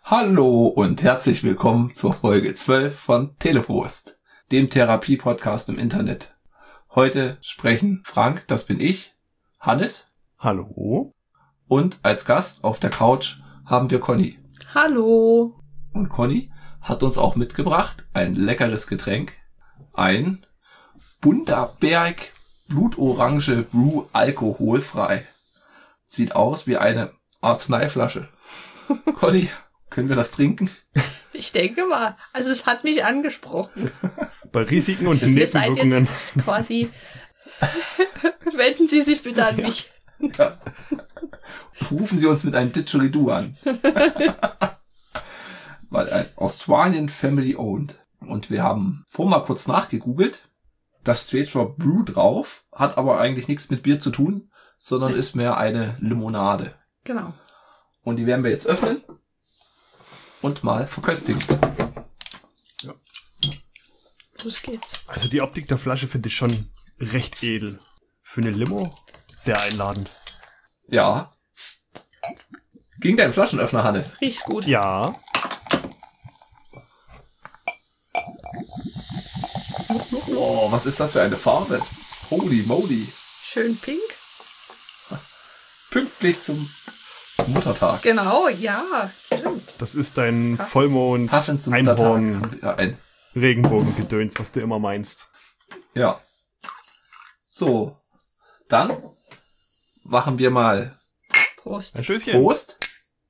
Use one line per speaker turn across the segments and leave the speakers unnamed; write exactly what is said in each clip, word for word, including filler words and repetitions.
Hallo und herzlich willkommen zur Folge zwölf von Teleprost, dem Therapie-Podcast im Internet. Heute sprechen Frank, das bin ich, Hannes.
Hallo.
Und als Gast auf der Couch haben wir Conny.
Hallo.
Und Conny hat uns auch mitgebracht ein leckeres Getränk, ein Bundaberg Blutorange Brew alkoholfrei. Sieht aus wie eine Arzneiflasche. Conny, können wir das trinken?
Ich denke mal. Also es hat mich angesprochen.
Bei Risiken und
Ihr seid
Nebenwirkungen.
jetzt quasi... Wenden Sie sich bitte an mich.
Ja. Rufen Sie uns mit einem Didgeridoo an. Weil ein Australian Family Owned. Und wir haben vorhin mal kurz nachgegoogelt. Das steht zwar Brew drauf, hat aber eigentlich nichts mit Bier zu tun, sondern ist mehr eine Limonade.
Genau.
Und die werden wir jetzt öffnen und mal verköstigen.
Ja.
Los geht's.
Also die Optik der Flasche finde ich schon recht edel. Für eine Limo sehr einladend.
Ja. Ging dein Flaschenöffner, Hannes?
Riecht gut.
Ja.
Oh, was ist das für eine Farbe? Holy moly.
Schön pink.
Pünktlich zum Muttertag.
Genau, ja. Stimmt.
Das ist dein
Passend.
Vollmond,
Passend zum
Einhorn,
Muttertag. Ja, ein,
Regenbogengedöns, was du immer meinst.
ja. So. Dann machen wir mal
Prost.
Ein Schößchen.
Prost.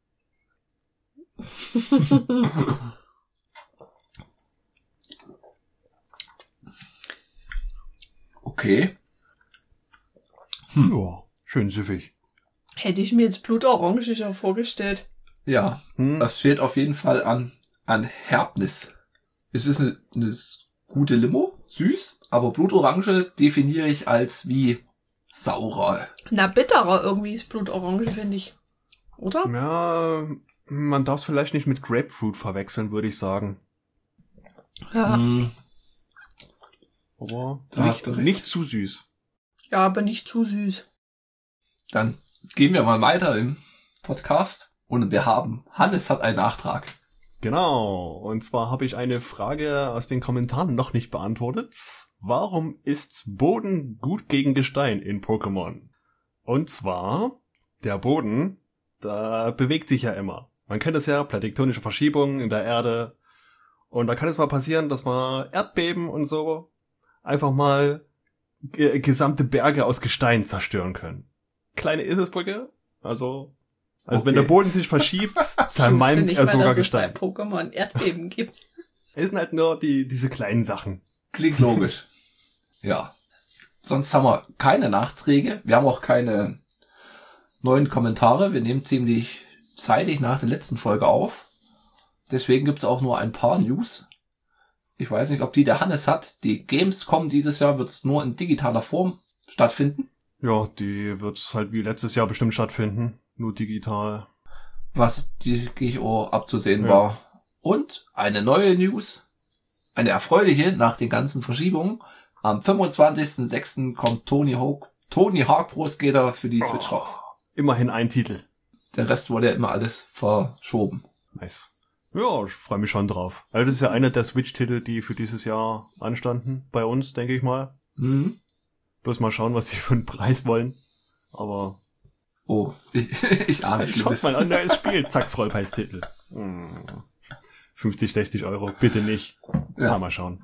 Okay. Hm.
Ja, schön süffig.
Hätte ich mir jetzt blutorange vorgestellt.
Ja,
Hm.
das fehlt auf jeden Fall an, an Herbnis. Es ist eine, eine gute Limo, süß, aber Blutorange definiere ich als wie saurer.
Na, bitterer irgendwie ist blutorange, finde ich. Oder?
Ja, man darf es vielleicht nicht mit Grapefruit verwechseln, würde ich sagen.
Ja.
Hm,
Aber
Da
nicht,
hast du recht.
nicht zu süß.
Ja, aber nicht zu süß.
Dann gehen wir mal weiter im Podcast und wir haben, Hannes hat einen Nachtrag.
Genau, und zwar habe ich eine Frage aus den Kommentaren noch nicht beantwortet. Warum ist Boden gut gegen Gestein in Pokémon? Und zwar, der Boden, da bewegt sich ja immer. Man kennt es ja, tektonische Verschiebungen in der Erde. Und da kann es mal passieren, dass man Erdbeben und so einfach mal ge- gesamte Berge aus Gestein zerstören können. Kleine Eselsbrücke, also... Also wenn
Okay.
der Boden sich verschiebt,
Ich wusste
zermalmt
nicht
er
mal,
sogar
dass
Gestein.
es bei Pokémon Erdbeben gibt.
Es sind halt nur die, diese kleinen Sachen.
Klingt logisch. Ja. Sonst haben wir keine Nachträge. Wir haben auch keine neuen Kommentare. Wir nehmen ziemlich zeitig nach der letzten Folge auf. Deswegen gibt's auch nur ein paar News. Ich weiß nicht, ob die der Hannes hat. Die Gamescom dieses Jahr wird's nur in digitaler Form stattfinden.
Ja, die wird halt wie letztes Jahr bestimmt stattfinden. Nur digital.
Was die G I O abzusehen
Ja.
war. Und eine neue News. Eine erfreuliche nach den ganzen Verschiebungen. Am fünfundzwanzigsten sechsten kommt Tony Hawk, Tony Hawk Pro Skater für die Switch raus.
Immerhin ein Titel.
Der Rest wurde ja immer alles verschoben.
Nice. Ja, ich freue mich schon drauf. Also das ist ja einer der Switch-Titel, die für dieses Jahr anstanden. Bei uns, denke ich mal.
Mhm.
Bloß mal schauen, was die für einen Preis wollen. Aber
Oh, ich, ich ahne
schaut
Schlimmes.
mal an, neues Spiel. Zack, Vollpreistitel. Hm. fünfzig, sechzig Euro. Bitte nicht.
Ja.
Ja, mal schauen.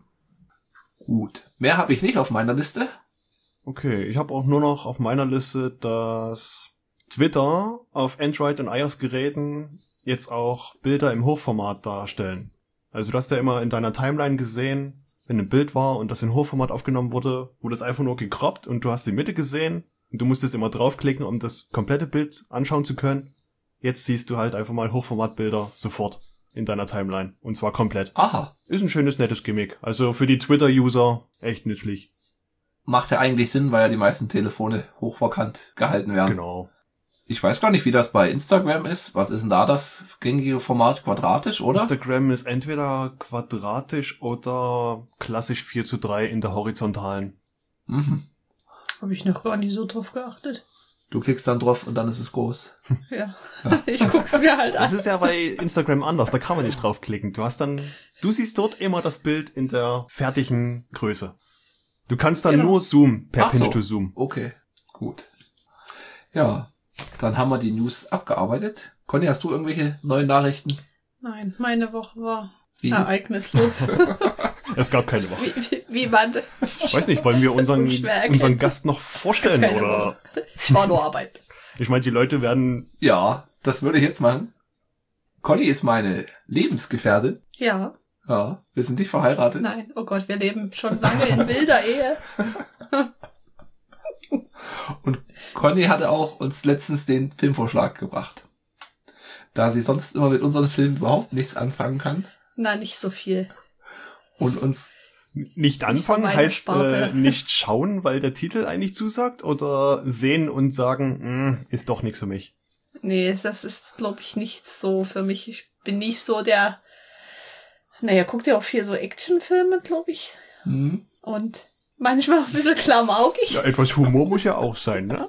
Gut. Mehr habe ich nicht auf meiner Liste.
Okay, ich habe auch nur noch auf meiner Liste, dass Twitter auf Android- und iOS-Geräten jetzt auch Bilder im Hochformat darstellen. Also du hast ja immer in deiner Timeline gesehen, wenn ein Bild war und das in Hochformat aufgenommen wurde, wurde es einfach nur gekroppt und du hast die Mitte gesehen und du musstest immer draufklicken, um das komplette Bild anschauen zu können. Jetzt siehst du halt einfach mal Hochformatbilder sofort in deiner Timeline und zwar komplett.
Aha.
Ist ein schönes, nettes Gimmick. Also für die Twitter-User echt nützlich.
Macht ja eigentlich Sinn, weil ja die meisten Telefone hochverkannt gehalten werden.
Genau.
Ich weiß gar nicht, wie das bei Instagram ist. Was ist denn da das gängige Format? Quadratisch, oder?
Instagram ist entweder quadratisch oder klassisch vier zu drei in der horizontalen.
Mhm.
Habe ich noch gar nicht so drauf geachtet.
Du klickst dann drauf und dann ist es groß.
Ja,
Ja.
ich guck's mir halt
Das
an.
ist ja bei Instagram anders, da kann man nicht draufklicken. Du hast dann, du siehst dort immer das Bild in der fertigen Größe. Du kannst dann
Genau.
nur zoomen, per
Ach so.
Pinch-to-Zoom.
Okay, gut. Ja, dann haben wir die News abgearbeitet. Conny, hast du irgendwelche neuen Nachrichten?
Nein, meine Woche war
Wie?
ereignislos.
Es gab keine Woche.
wie, wie, wie man...
Ich weiß nicht, wollen wir unseren,
Schwer erkennt.
unseren Gast noch vorstellen,
Keine
oder?
Woche. Ich war nur Arbeit.
Ich meine, die Leute werden,
Ja, das würde ich jetzt machen. Conny ist meine Lebensgefährtin.
Ja,
Ja, wir sind nicht verheiratet.
nein, oh Gott, wir leben schon lange in wilder Ehe.
Und Conny hatte auch uns letztens den Filmvorschlag gebracht. Da sie sonst immer mit unseren Filmen überhaupt nichts anfangen kann
Na, nicht so viel.
und uns,
nicht
so
anfangen,
meine
heißt
Sparte.
äh, nicht schauen, weil der Titel eigentlich zusagt, oder sehen und sagen, "Mh, ist doch nichts für mich."
Nee, das ist, glaube ich, nicht so für mich. Ich bin nicht so der... Naja, guckt ja auch viel so Actionfilme, glaube ich.
hm,
Und manchmal auch ein bisschen klamaukig.
Ja, etwas Humor muss ja auch sein, ne?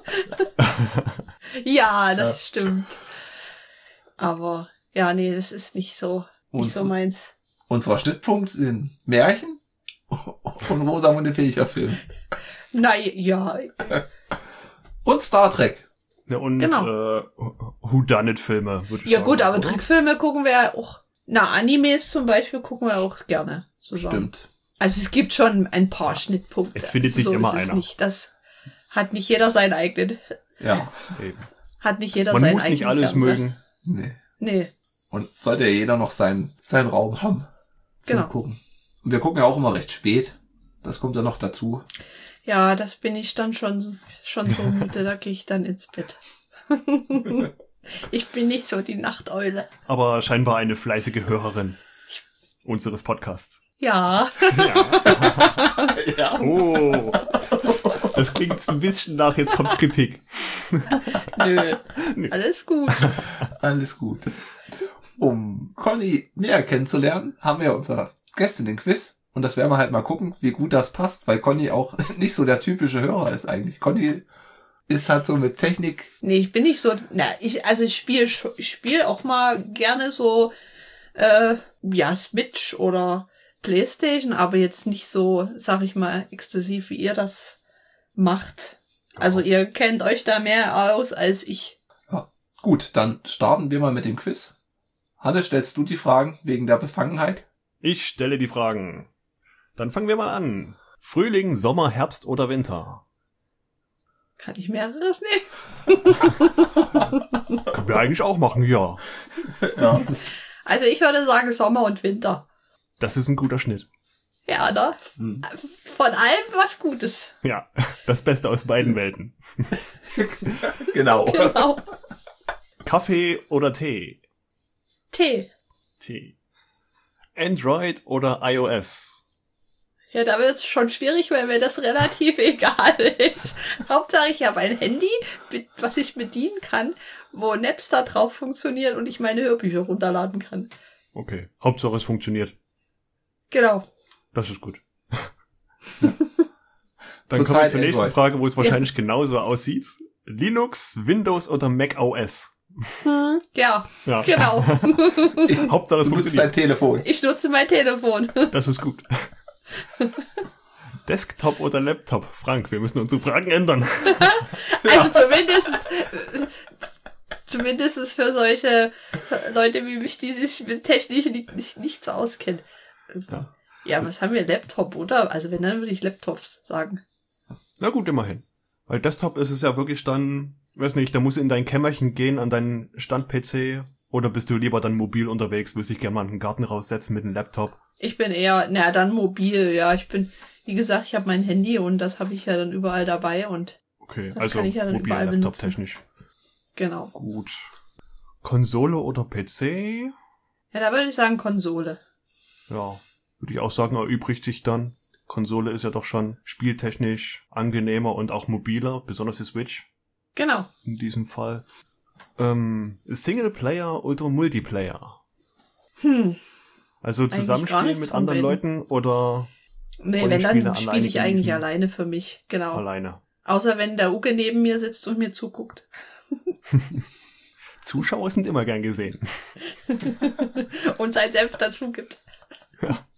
Ja, das
Ja.
stimmt. Aber ja, nee, das ist nicht so,
Und
nicht so
so-
meins.
unser Schnittpunkt sind Märchen und Rosamunde Pilcher Film.
Na ja,
Und Star Trek.
Ja, und
Genau.
äh, Whodunit-Filme, würde ich
ja
sagen.
gut, aber
oder?
Trickfilme gucken wir ja auch. Na, Animes zum Beispiel gucken wir auch gerne zusammen.
Stimmt.
Also es gibt schon ein paar Schnittpunkte.
Es findet sich
so
immer
ist es
einer.
nicht. Das hat nicht jeder seinen eigenen.
Ja,
Eben.
Hat nicht jeder
Man
seinen
muss
eigenen
nicht alles
Fernseher.
mögen.
nee.
Nee,
Und es sollte ja jeder noch seinen, seinen Raum haben zum
Genau.
Gucken. Und wir gucken ja auch immer recht spät. Das kommt ja noch dazu.
ja, das bin ich dann schon, schon so müde, da gehe ich dann ins Bett. Ich bin nicht so die Nachteule.
Aber scheinbar eine fleißige Hörerin unseres Podcasts.
Ja,
Ja.
Oh, das klingt ein bisschen nach, jetzt kommt Kritik.
nö, alles gut.
Alles gut. Um Conny näher kennenzulernen, haben wir unser Gäste in den Quiz. Und das werden wir halt mal gucken, wie gut das passt, weil Conny auch nicht so der typische Hörer ist eigentlich. Conny ist halt so mit Technik.
Nee, ich bin nicht so, na, ich, also ich spiele, ich spiele auch mal gerne so, äh, ja, Switch oder Playstation, aber jetzt nicht so, sag ich mal, exzessiv, wie ihr das macht. Also ihr kennt euch da mehr aus als ich.
Ja. Gut, dann starten wir mal mit dem Quiz. Hannes, stellst du die Fragen wegen der Befangenheit?
Ich stelle die Fragen. Dann fangen wir mal an. Frühling, Sommer, Herbst oder Winter?
Kann ich mehreres nehmen?
Können wir eigentlich auch machen, ja.
Ja.
Also ich würde sagen Sommer und Winter.
Das ist ein guter Schnitt.
Ja, ne?
Hm.
Von allem was Gutes.
Ja, das Beste aus beiden Welten.
Genau.
Genau.
Kaffee oder Tee?
Tee.
Tee. Android oder iOS?
Ja, da wird's schon schwierig, weil mir das relativ egal ist. Hauptsache, ich habe ein Handy, mit, was ich bedienen kann, wo Napster drauf funktioniert und ich meine Hörbücher runterladen kann.
Okay, Hauptsache es funktioniert.
Genau.
Das ist gut. Dann kommen wir
Zurzeit
zur nächsten
Android.
Frage, wo es wahrscheinlich genauso aussieht. Linux, Windows oder Mac O S?
Hm, ja,
Ja,
genau.
Hauptsache es
Du nutzt dein
funktioniert.
Telefon.
Ich nutze mein Telefon.
Das ist gut. Desktop oder Laptop? Frank, wir müssen unsere Fragen ändern.
Also zumindest, zumindest für solche Leute wie mich, die sich mit Technik nicht, nicht, nicht so auskennen.
Ja.
Ja, was haben wir? Laptop, oder? Also wenn, dann würde ich Laptops sagen.
Na gut, immerhin. Weil Desktop ist es ja wirklich dann, weiß nicht, da musst du in dein Kämmerchen gehen, an deinen Stand-P C, oder bist du lieber dann mobil unterwegs, willst dich gerne mal in den Garten raussetzen mit einem Laptop?
Ich bin eher, na dann mobil, ja. Ich bin, wie gesagt, ich habe mein Handy und das habe ich ja dann überall dabei und
Okay,
Das
also
kann ich ja dann
mobil,
überall
Laptop
benutzen.
technisch.
genau.
Gut. Konsole oder P C?
Ja, da würde ich sagen Konsole.
Ja, würde ich auch sagen, erübrigt sich dann. Konsole ist ja doch schon spieltechnisch angenehmer und auch mobiler, besonders die Switch
Genau.
in diesem Fall. Ähm, Singleplayer oder Multiplayer?
Hm.
Also
Eigentlich gar
Zusammenspielen
nichts
mit
von
anderen
beiden.
Leuten oder
Nee,
Wollen
wenn,
die Spiele
dann
alleine
spiele ich eigentlich
genießen?
alleine für mich. Genau.
alleine?
Außer wenn der Uke neben mir sitzt und mir zuguckt.
Zuschauer sind immer gern gesehen.
Und sein Senf dazu gibt.
Ja.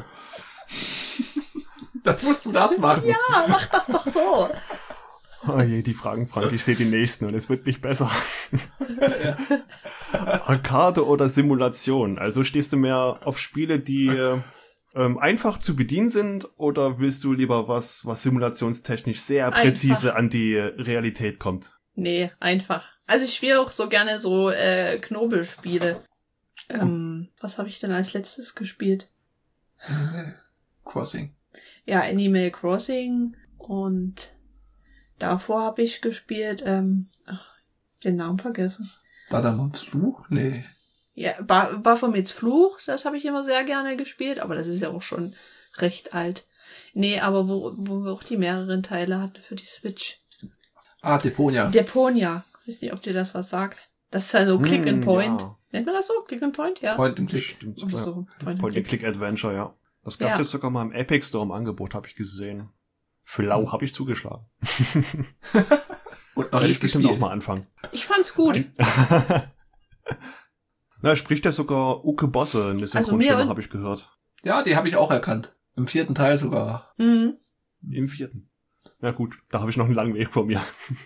Das musst du das machen.
Ja, mach das doch so.
Oh je, die Fragen, Frank, ich sehe die nächsten und es wird nicht besser. Ja. Arcade oder Simulation? Also stehst du mehr auf Spiele, die ähm, einfach zu bedienen sind, oder willst du lieber was, was simulationstechnisch sehr präzise einfach an die Realität kommt?
Nee, einfach. Also ich spiele auch so gerne so äh, Knobelspiele. Ähm, was habe ich denn als letztes gespielt?
Animal Crossing.
Ja, Animal Crossing, und davor habe ich gespielt, ähm, ach, den Namen vergessen.
Badermanns Fluch? Nee.
Ja, ba- Baphomets Fluch, das habe ich immer sehr gerne gespielt, aber das ist ja auch schon recht alt. Nee, aber wo, wo wir auch die mehreren Teile hatten für die Switch.
Ah, Deponia.
Deponia. Ich weiß nicht, ob dir das was sagt. Das ist also Click and Point.
Ja.
Nennt man das so? Click and Point? Ja.
Point and Click.
Stimmt,
Oder
ja.
so. Point,
Point and Click Adventure, ja. Das gab es
Ja.
jetzt sogar mal im Epic Store im Angebot, habe ich gesehen. Für lau habe ich zugeschlagen.
Und noch
Werde ich
nicht
bestimmt auch
gespielt.
mal anfangen.
Ich fand's gut.
Na, spricht ja sogar Uke Bosse, eine
mir
Synchronstimme,
und-
habe ich gehört.
Ja, die habe ich auch erkannt. Im vierten Teil sogar.
Mhm.
Im vierten. Na gut, da habe ich noch einen langen Weg vor mir.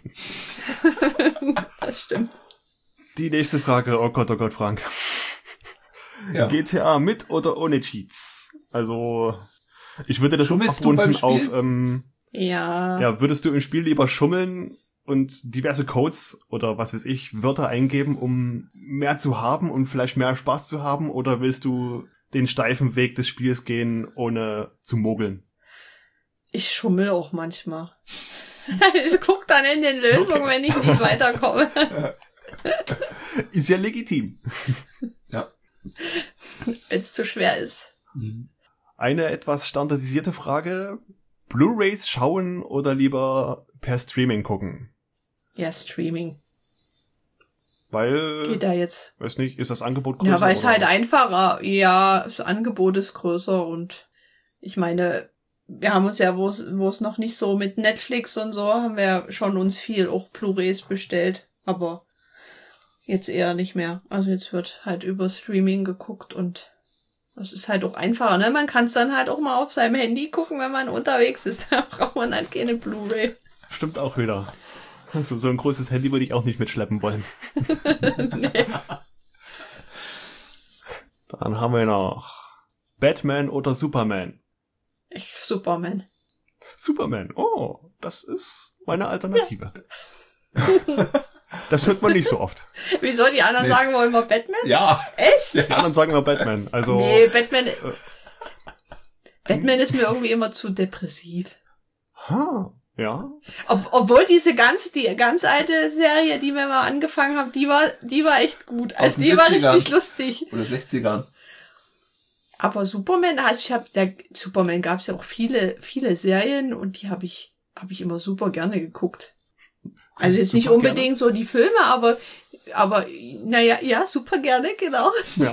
Das stimmt.
Die nächste Frage, oh Gott, oh Gott, Frank.
Ja.
G T A mit oder ohne Cheats? Also, ich würde das
Schummelst du beim
abrunden auf,
Spiel?
ähm,
Ja.
ja, würdest du im Spiel lieber schummeln und diverse Codes oder was weiß ich, Wörter eingeben, um mehr zu haben und vielleicht mehr Spaß zu haben, oder willst du den steifen Weg des Spiels gehen, ohne zu mogeln?
Ich schummel auch manchmal. Ich guck dann in den Lösungen,
Okay.
wenn ich nicht weiterkomme.
Ist ja legitim.
Ja.
Wenn es zu schwer ist.
Mhm.
Eine etwas standardisierte Frage. Blu-rays schauen oder lieber per Streaming gucken?
Ja, Streaming.
Weil,
Geht da jetzt.
weiß nicht, ist das Angebot größer?
Ja, weil es
oder?
halt einfacher. Ja, das Angebot ist größer, und ich meine, wir haben uns ja, wo es wo es noch nicht so mit Netflix und so, haben wir schon uns viel auch Blu-rays bestellt. Aber jetzt eher nicht mehr. Also jetzt wird halt über Streaming geguckt, und das ist halt auch einfacher, ne? Man kann es dann halt auch mal auf seinem Handy gucken, wenn man unterwegs ist. Da braucht man halt keine Blu-ray.
Stimmt auch wieder. Also so ein großes Handy würde ich auch nicht mitschleppen wollen.
Nee.
Dann haben wir noch Batman oder Superman?
Ich, Superman.
Superman, oh, das ist meine Alternative. Das hört man nicht so oft.
Wieso? Die anderen
Nee.
sagen wohl immer Batman?
Ja.
Echt?
Die anderen sagen immer Batman. Also,
Nee, Batman. Batman ist mir irgendwie immer zu depressiv.
ha, ja.
Ob, obwohl diese ganz, die ganz alte Serie, die wir mal angefangen haben, die war, die war echt gut.
Aus
Also
den
die war
siebzigern.
richtig lustig.
Oder sechzigern.
Aber Superman, also ich habe, der Superman gab es ja auch viele, viele Serien, und die habe ich, habe ich immer super gerne geguckt. Also jetzt nicht
Super
unbedingt so die Filme, aber, aber, naja, ja, super gerne, genau.
Ja.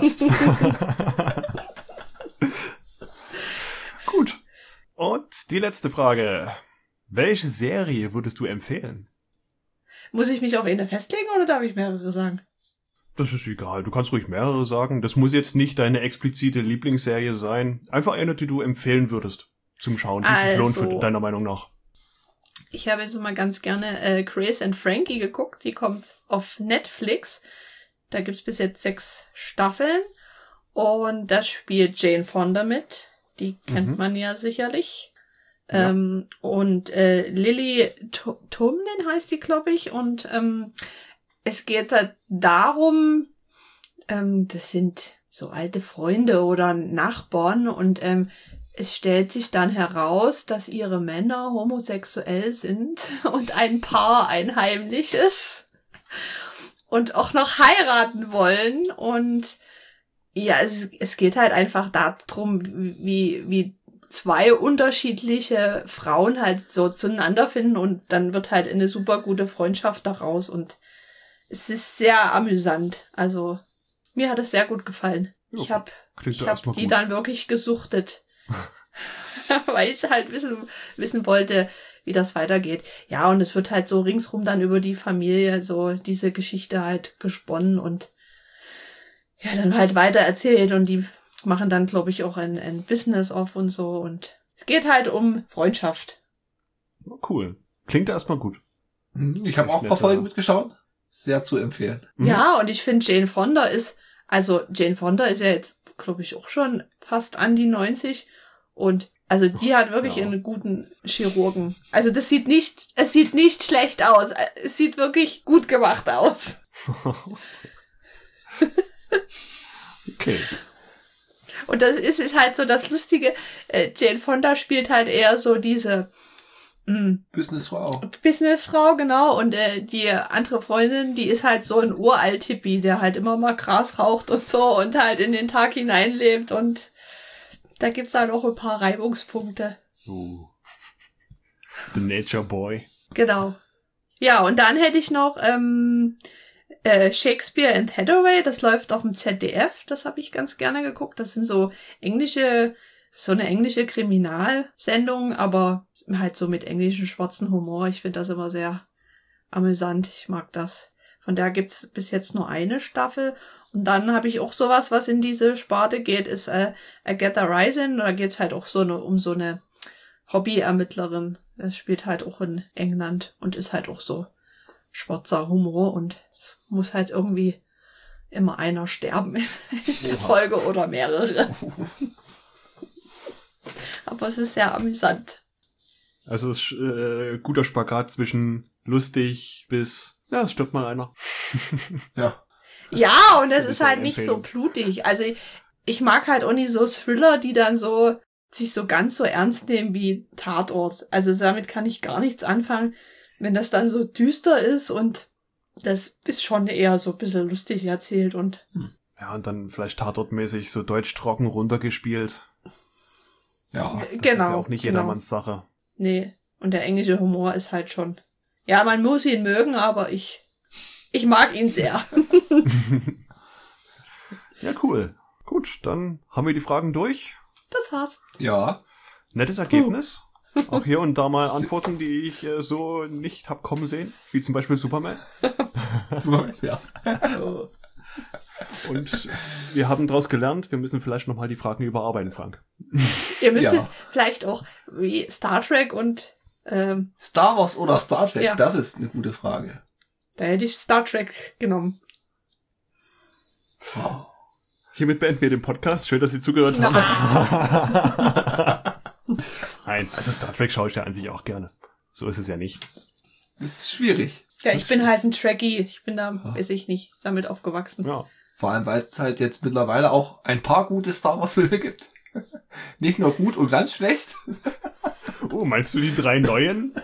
Gut. Und die letzte Frage. Welche Serie würdest du empfehlen?
Muss ich mich auf eine festlegen, oder darf ich mehrere sagen?
Das ist egal. Du kannst ruhig mehrere sagen. Das muss jetzt nicht deine explizite Lieblingsserie sein. Einfach eine, die du empfehlen würdest zum Schauen, die sich lohnt
Also-
für deiner Meinung nach.
Ich habe jetzt mal ganz gerne äh, Grace and Frankie geguckt. Die kommt auf Netflix. Da gibt's bis jetzt sechs Staffeln. Und da spielt Jane Fonda mit. Die kennt
Mhm.
man ja sicherlich.
Ja.
Ähm, und äh, Lily To- Tomlin heißt die, glaube ich. Und ähm, es geht halt darum, ähm, das sind so alte Freunde oder Nachbarn, und ähm, es stellt sich dann heraus, dass ihre Männer homosexuell sind und ein Paar ein heimliches und auch noch heiraten wollen. Und ja, es, es geht halt einfach darum, wie, wie zwei unterschiedliche Frauen halt so zueinander finden, und dann wird halt eine super gute Freundschaft daraus, und es ist sehr amüsant. Also mir hat es sehr gut gefallen.
Ja,
Ich habe
Klingt
ich
ja
hab
erstmal
die
gut.
dann wirklich gesuchtet. Weil ich halt wissen, wissen wollte, wie das weitergeht. Ja, und es wird halt so ringsrum dann über die Familie so diese Geschichte halt gesponnen und ja, dann halt weiter erzählt und die machen dann, glaube ich, auch ein, ein Business auf und so und es geht halt um Freundschaft.
Cool. Klingt erstmal gut.
Ich habe auch ein paar Folgen mitgeschaut. Sehr zu empfehlen.
Mhm.
Ja, und ich finde Jane Fonda ist, also Jane Fonda ist ja jetzt, glaube ich, auch schon fast an die neunzig und also die hat wirklich
Ja.
einen guten Chirurgen. Also das sieht nicht, es sieht nicht schlecht aus. Es sieht wirklich gut gemacht aus.
Okay.
Und das ist, ist halt so das Lustige. Äh, Jane Fonda spielt halt eher so diese mh,
Businessfrau.
Businessfrau, genau. Und äh, die andere Freundin, die ist halt so ein Uralt-Hippie, der halt immer mal Gras raucht und so und halt in den Tag hineinlebt. Und da gibt's halt auch ein paar Reibungspunkte.
Uh. The Nature Boy.
Genau. Ja, und dann hätte ich noch ähm, äh, Shakespeare and Hathaway, das läuft auf dem Z D F, das habe ich ganz gerne geguckt. Das sind so englische, so eine englische Kriminalsendung, aber halt so mit englischem schwarzen Humor. Ich finde das immer sehr amüsant, ich mag das. Von der gibt's bis jetzt nur eine Staffel. Und dann habe ich auch sowas, was in diese Sparte geht, ist äh, Agatha Rising. Da geht's halt auch so eine, um so eine Hobby-Ermittlerin. Das spielt halt auch in England und ist halt auch so schwarzer Humor und es muss halt irgendwie immer einer sterben in der Folge oder mehrere. Aber es ist sehr amüsant.
Also es ist äh, guter Spagat zwischen lustig bis, ja, es stirbt mal einer.
Ja.
Ja, und es
Das
ist
ist eine
halt nicht so
Empfehlung.
blutig. Also ich, ich mag halt auch nicht so Thriller, die dann so sich so ganz so ernst nehmen wie Tatort. Also damit kann ich gar nichts anfangen, wenn das dann so düster ist und das ist schon eher so ein bisschen lustig erzählt und
Ja, und dann vielleicht tatortmäßig so deutsch trocken runtergespielt.
Ja.
Das
genau.
ist ja auch nicht
genau.
jedermanns Sache.
Nee, und der englische Humor ist halt schon. Ja, man muss ihn mögen, aber ich ich mag ihn sehr.
Ja, cool. Gut, dann haben wir die Fragen durch.
Das war's.
Ja.
Nettes Ergebnis. Auch hier und da mal Antworten, die ich äh, so nicht hab kommen sehen. Wie zum Beispiel Superman.
Ja.
Und wir haben daraus gelernt, wir müssen vielleicht nochmal die Fragen überarbeiten, Frank.
Ihr müsstet
Ja.
vielleicht auch wie Star Trek und ähm,
Star Wars oder Star Trek?
Ja.
Das ist eine gute Frage.
da hätte ich Star Trek genommen.
Oh.
Hiermit beenden wir den Podcast. Schön, dass Sie zugehört haben. Nein, also Star Trek schaue ich ja an sich auch gerne. So ist es ja nicht.
Das ist schwierig.
Ja, ich bin halt ein Trekkie. Ich bin da, weiß ich nicht, damit aufgewachsen.
Ja.
Vor allem, weil es halt jetzt mittlerweile auch ein paar gute Star Wars Filme gibt. Nicht nur gut und ganz schlecht.
Oh, meinst du die drei neuen?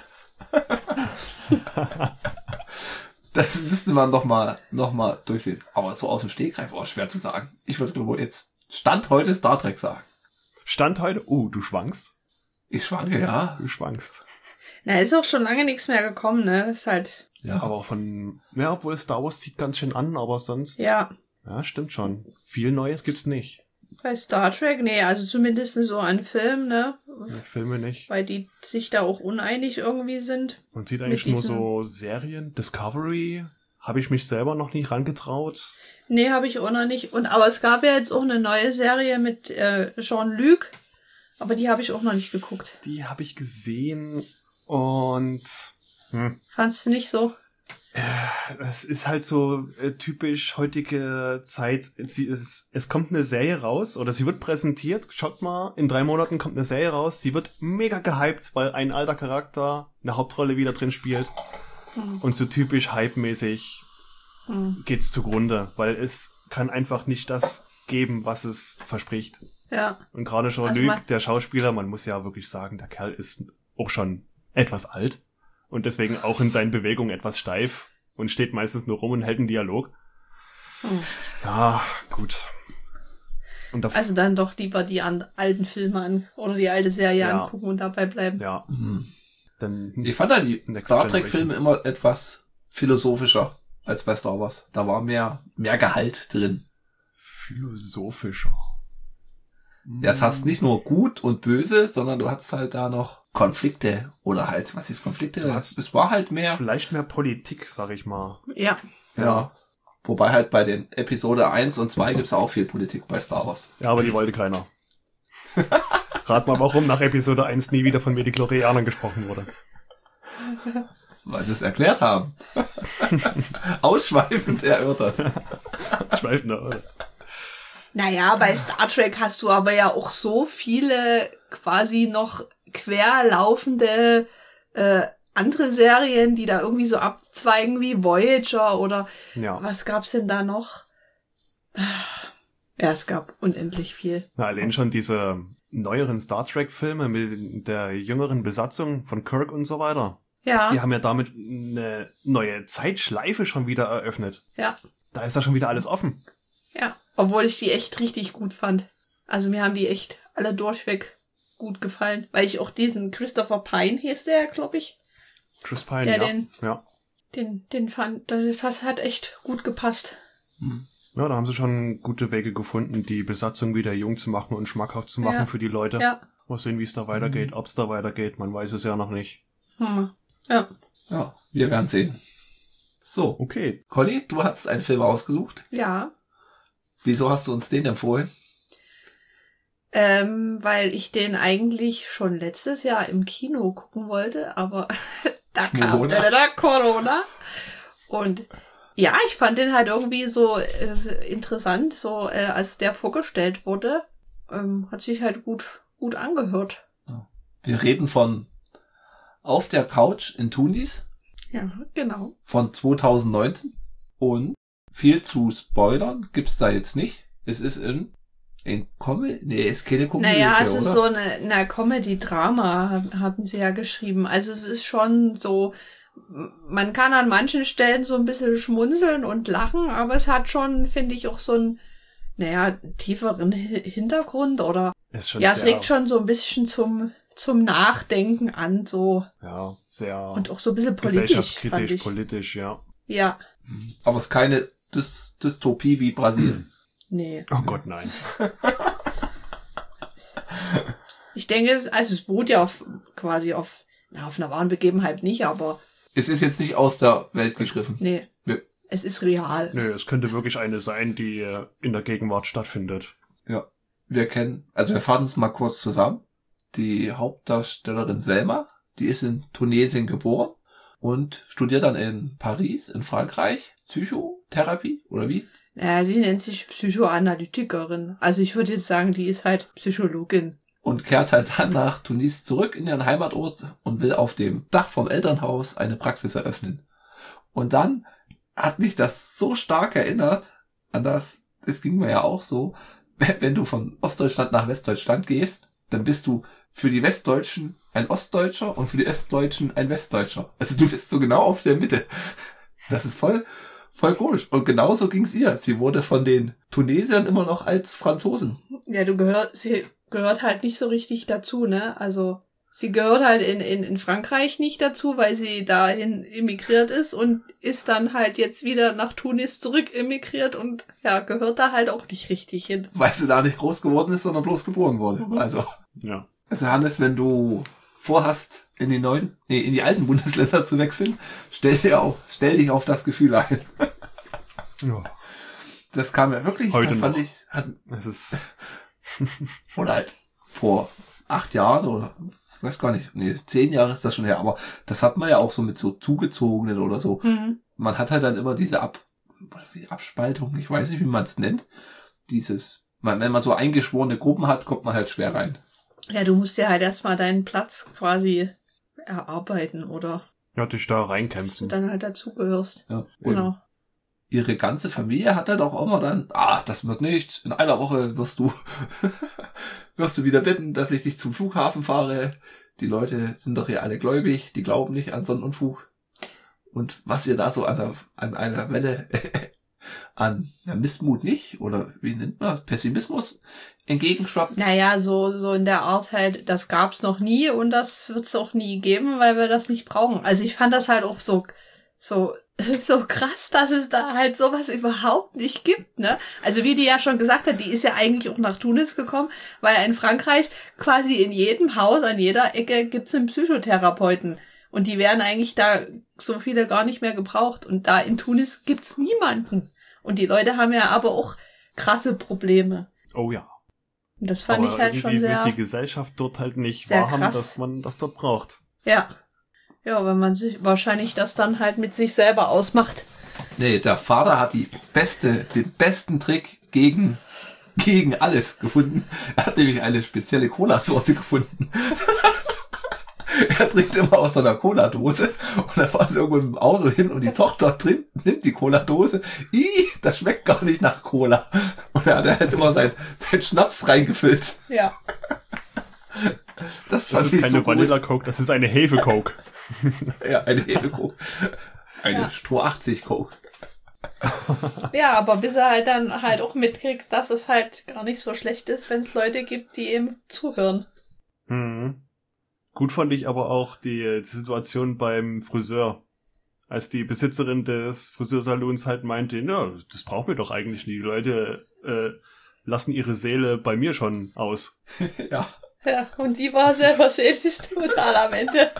Das müsste man noch mal, noch mal durchsehen. Aber so aus dem Stegreif, oh, schwer zu sagen. Ich würde glaube jetzt Stand heute Star Trek sagen.
Stand heute? Oh, du schwankst.
Ich schwanke, ja.
Du schwankst.
Na, ist auch schon lange nichts mehr gekommen, ne? Das ist halt,
Ja,
Aber auch von, ja, obwohl Star Wars zieht ganz schön an, aber sonst.
ja,
Ja, stimmt schon. Viel Neues gibt's nicht.
bei Star Trek, nee, also zumindest so an Film, ne?
Ja, Filme nicht.
Weil die sich da auch uneinig irgendwie sind.
Man sieht eigentlich
Mit
nur
diesen-
so Serien. Discovery habe ich mich selber noch nicht rangetraut.
Nee, habe ich auch noch nicht. Und aber es gab ja jetzt auch eine neue Serie mit äh, Jean-Luc, aber die habe ich auch noch nicht geguckt.
Die habe ich gesehen und hm,
Fandst du nicht so?
es ist halt so äh, typisch heutige Zeit. Sie, es, es kommt eine Serie raus oder sie wird präsentiert. Schaut mal, in drei Monaten kommt eine Serie raus. Sie wird mega gehypt, weil ein alter Charakter eine Hauptrolle wieder drin spielt.
Hm.
Und so typisch hype-mäßig
Hm.
geht's zugrunde, weil es kann einfach nicht das geben, was es verspricht.
Ja.
Und gerade
Also
Jean-Luc,
man-
der Schauspieler, man muss ja wirklich sagen, der Kerl ist auch schon etwas alt und deswegen auch in seinen Bewegungen etwas steif und steht meistens nur rum und hält einen Dialog.
Hm.
Ja, gut. Und da,
Also dann doch lieber die an, alten Filme an oder die alte Serie
Ja.
angucken und dabei bleiben.
ja,
Hm.
dann
Ich fand da die
Next
Star Trek Filme
Generation.
immer etwas philosophischer als bei Star Wars. Da war mehr, mehr Gehalt drin.
philosophischer.
Ja, es hast nicht nur gut und böse, sondern du hattest halt da noch Konflikte oder halt, was ist Konflikte?
Du hast
Es war halt mehr,
Vielleicht mehr Politik, sag ich mal.
Ja.
ja. Wobei halt bei den Episode eins und zwei gibt's auch viel Politik bei Star Wars.
Ja, aber die wollte keiner. Rat mal, warum nach Episode eins nie wieder von Midichlorianern gesprochen wurde.
Weil sie es erklärt haben. Ausschweifend erörtert.
Schweifender, oder?
Naja, bei Star Trek hast du aber ja auch so viele quasi noch querlaufende äh, andere Serien, die da irgendwie so abzweigen wie Voyager oder
Ja.
was gab's denn da noch? Ja, es gab unendlich viel.
Na, allein schon diese neueren Star Trek-Filme mit der jüngeren Besatzung von Kirk und so weiter.
Ja,
Die haben ja damit eine neue Zeitschleife schon wieder eröffnet.
ja,
Da ist ja schon wieder alles offen.
ja. Obwohl ich die echt richtig gut fand. Also mir haben die echt alle durchweg gut gefallen. Weil ich auch diesen Christopher Pine hieß der, glaube ich.
Chris Pine,
Der
ja.
den-
ja.
Den, den fand, das hat, hat echt gut gepasst.
Ja, da haben sie schon gute Wege gefunden, die Besatzung wieder jung zu machen und schmackhaft zu machen
Ja.
für die Leute.
Ja.
Mal sehen, wie es da weitergeht, ob es da weitergeht, man weiß es ja noch nicht.
Hm. Ja.
Ja, wir werden sehen. So,
Okay.
Conny, du hast einen Film ausgesucht.
Ja.
Wieso hast du uns den empfohlen?
Ähm, weil ich den eigentlich schon letztes Jahr im Kino gucken wollte, aber da kam
Corona.
da, da, da, Corona. Und ja, ich fand den halt irgendwie so äh, interessant, so äh, als der vorgestellt wurde. Ähm, hat sich halt gut, gut angehört.
Wir reden von Auf der Couch in Tunis
Ja, genau.
von zwanzig neunzehn. Und viel zu spoilern gibt's da jetzt nicht. Es ist in, in Comedy, nee, ist keine Komödie,
Naja, es
oder?
ist so eine, eine Comedy-Drama, hatten sie ja geschrieben. Also es ist schon so, man kann an manchen Stellen so ein bisschen schmunzeln und lachen, aber es hat schon, finde ich, auch so einen, naja, tieferen Hi- Hintergrund oder,
Ist schon
ja, es
sehr,
legt schon so ein bisschen zum, zum Nachdenken an, so,
ja, sehr
und auch so ein bisschen politisch, fand
gesellschaftskritisch,
ich.
politisch, ja.
Ja,
Aber es ist keine Dys Dystopie wie Brasilien.
nee.
Oh Gott, nein.
Ich denke, also es beruht ja auf, quasi auf, na, auf einer wahren Begebenheit nicht, aber,
Es ist jetzt nicht aus der Welt gegriffen.
nee.
Nö.
Es ist real.
Nö, es könnte wirklich eine sein, die äh, in der Gegenwart stattfindet.
Ja. Wir kennen, also wir fahren uns mal kurz zusammen. Die Hauptdarstellerin Selma, die ist in Tunesien geboren und studiert dann in Paris, in Frankreich, Psychotherapie, oder wie?
Ja, sie nennt sich Psychoanalytikerin. Also ich würde jetzt sagen, die ist halt Psychologin.
Und kehrt halt dann nach Tunis zurück in ihren Heimatort und will auf dem Dach vom Elternhaus eine Praxis eröffnen. Und dann hat mich das so stark erinnert an das, es ging mir ja auch so, wenn du von Ostdeutschland nach Westdeutschland gehst, dann bist du für die Westdeutschen ein Ostdeutscher und für die Ostdeutschen ein Westdeutscher. Also du bist so genau auf der Mitte. Das ist voll, voll komisch. Und genauso ging's ihr. Sie wurde von den Tunesiern immer noch als Franzosin.
Ja, du gehört, sie gehört halt nicht so richtig dazu, ne? Also sie gehört halt in, in, in Frankreich nicht dazu, weil sie dahin emigriert ist und ist dann halt jetzt wieder nach Tunis zurück emigriert und ja, gehört da halt auch nicht richtig hin.
Weil sie da nicht groß geworden ist, sondern bloß geboren wurde.
Mhm.
Also,
Ja.
also Hannes, wenn du vorhast, in die neuen, nee, in die alten Bundesländer zu wechseln, stell dir auf, stell dich auf das Gefühl ein.
Ja.
Das kam ja wirklich,
Heute
das fand
noch.
ich, hat,
Es ist,
oder halt vor acht Jahren oder, ich weiß gar nicht, nee, zehn Jahre ist das schon her, aber das hat man ja auch so mit so Zugezogenen oder so.
Mhm.
Man hat halt dann immer diese Ab, wie Abspaltung, ich weiß nicht, wie man es nennt, dieses, man, wenn man so eingeschworene Gruppen hat, kommt man halt schwer rein.
Ja, du musst ja halt erstmal deinen Platz quasi erarbeiten oder
ja, dich da
dass du
reinkämpfen.
dann halt dazugehörst.
Ja. Und
Genau.
ihre ganze Familie hat halt auch immer dann, ah, das wird nichts, in einer Woche wirst du, wirst du wieder bitten, dass ich dich zum Flughafen fahre. Die Leute sind doch hier alle gläubig, die glauben nicht an Sonnenunfug. Und was ihr da so an, der, an einer Welle an ja, Missmut nicht, oder wie nennt man das, Pessimismus entgegenschwappt.
Naja, so, so in der Art halt, das gab's noch nie und das wird's auch nie geben, weil wir das nicht brauchen. Also ich fand das halt auch so, so, so krass, dass es da halt sowas überhaupt nicht gibt, ne? Also wie die ja schon gesagt hat, die ist ja eigentlich auch nach Tunis gekommen, weil in Frankreich quasi in jedem Haus, an jeder Ecke gibt's einen Psychotherapeuten. Und die werden eigentlich da so viele gar nicht mehr gebraucht. Und da in Tunis gibt's niemanden. Und die Leute haben ja aber auch krasse Probleme.
Oh ja.
Und das fand
aber
ich halt schon
irgendwie
sehr...
ist die Gesellschaft dort halt nicht
sehr
wahrhaben,
krass.
dass man das dort braucht.
Ja. Ja, wenn man sich wahrscheinlich das dann halt mit sich selber ausmacht.
Nee, der Vater hat die beste, den besten Trick gegen, gegen alles gefunden. Er hat nämlich eine spezielle Cola-Sorte gefunden. Er trinkt immer aus so einer Cola-Dose und dann fahren sie irgendwo mit dem Auto hin und die Tochter trinkt, nimmt die Cola-Dose. Ih, das schmeckt gar nicht nach Cola. Und er hat halt immer sein, sein Schnaps reingefüllt.
Ja.
Das
Das, fand
ist
ich
keine
so
Vanilla
cool.
Coke, das ist eine Hefe Coke.
Ja, eine Hefe-Coke. Eine
Ja.
Stroh achtzig Coke.
Ja, aber bis er halt dann halt auch mitkriegt, dass es halt gar nicht so schlecht ist, wenn es Leute gibt, die ihm zuhören.
Mhm. Gut fand ich aber auch die, die Situation beim Friseur. Als die Besitzerin des Friseursalons halt meinte, ja, das brauchen wir doch eigentlich nie. Die Leute äh, lassen ihre Seele bei mir schon aus.
Ja.
Ja, und die war selber seelisch total am Ende.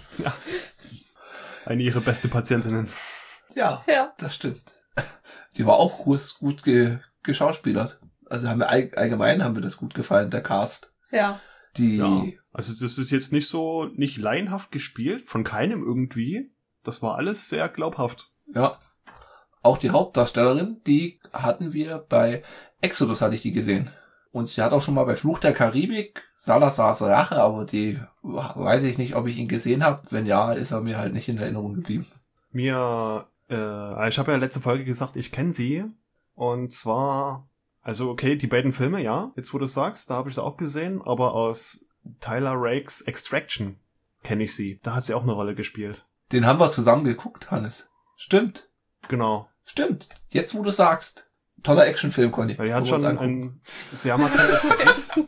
Eine ihrer beste Patientinnen.
Ja,
Ja.
das stimmt. Die war auch gut, gut ge, geschauspielert. Also haben wir all, allgemein haben wir das gut gefallen, der Cast.
Ja.
Die,
Ja. Also das ist jetzt nicht so, nicht laienhaft gespielt, von keinem irgendwie. Das war alles sehr glaubhaft.
ja. Auch die Hauptdarstellerin, die hatten wir bei Exodus, hatte ich die gesehen. Und sie hat auch schon mal bei Fluch der Karibik Salazars Rache, aber die weiß ich nicht, ob ich ihn gesehen habe. Wenn ja, ist er mir halt nicht in Erinnerung geblieben.
Mir, äh, ich habe ja letzte Folge gesagt, ich kenne sie. Und zwar, also okay, die beiden Filme, ja, jetzt wo du es sagst, da habe ich sie auch gesehen, aber aus Tyler Rakes Extraction kenne ich sie. Da hat sie auch eine Rolle gespielt.
Den haben wir zusammen geguckt, Hannes. Stimmt.
Genau.
Stimmt. Jetzt, wo du sagst. Toller Actionfilm, Conny.
Weil die hat
Können wir
schon
uns angucken.
ein sehr markantes Gesicht.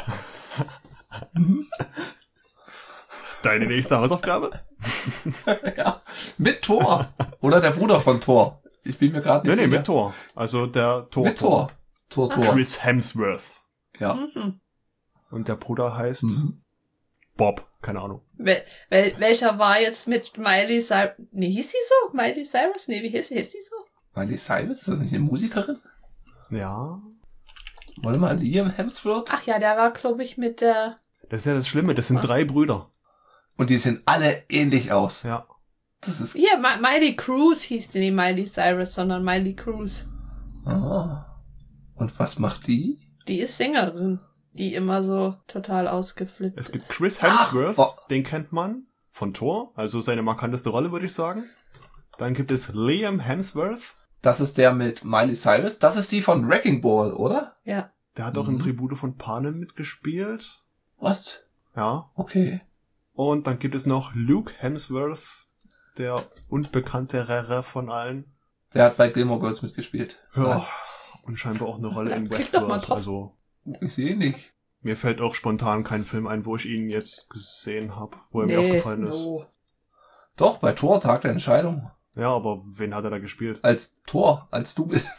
Deine nächste Hausaufgabe?
Ja. Mit Thor. Oder der Bruder von Thor. Ich bin mir gerade
Nee,
nicht
nee,
sicher.
mit Thor. Also der Thor.
Mit Thor. Thor, Thor.
Chris Hemsworth.
Ja.
Mhm.
Und der Bruder heißt
Mhm.
Bob. Keine Ahnung.
Wel wel welcher war jetzt mit Miley Cyrus? Nee, hieß die so? Miley Cyrus? Nee, wie hieß, hieß die so?
Miley Cyrus, ist das nicht eine Musikerin?
Ja.
Warte mal, Liam Hemsworth?
Ach ja, der war, glaube ich, mit der...
Das ist ja das Schlimme. Das sind drei Brüder.
Und die sehen alle ähnlich aus.
Ja.
Das ist...
Hier, Mi- Miley Cruz hieß die, nicht Miley Cyrus, sondern Miley Cruz.
Ah. Und was macht die?
Die ist Sängerin, die immer so total ausgeflippt
Es
ist.
gibt Chris Hemsworth.
Ach, oh.
Den kennt man von Thor. Also seine markanteste Rolle, würde ich sagen. Dann gibt es Liam Hemsworth.
Das ist der mit Miley Cyrus. Das ist die von Wrecking Ball, oder?
Ja.
Der hat auch
Mhm.
in Tribute von Panem mitgespielt.
Was?
Ja.
Okay.
Und dann gibt es noch Luke Hemsworth, der unbekanntere von allen.
Der hat bei Gilmore Girls mitgespielt.
Ja. Und scheinbar auch eine Rolle
Dann
in
klick doch mal
Westworld.
drauf.
Also
Ich sehe nicht.
mir fällt auch spontan kein Film ein, wo ich ihn jetzt gesehen habe, wo er
Nee,
mir aufgefallen ist.
no.
Doch, bei Thor, Tag der Entscheidung.
Ja, aber wen hat er da gespielt?
Als Thor, als du bist.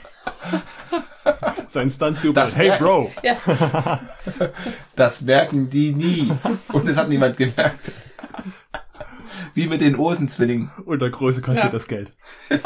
Sein Stunt-Double.
Das
Hey
wär-
Bro!
Ja,
Das merken die nie. Und es hat niemand gemerkt. Wie mit den Osenzwillingen.
Und der Große kassiert
Ja.
das Geld.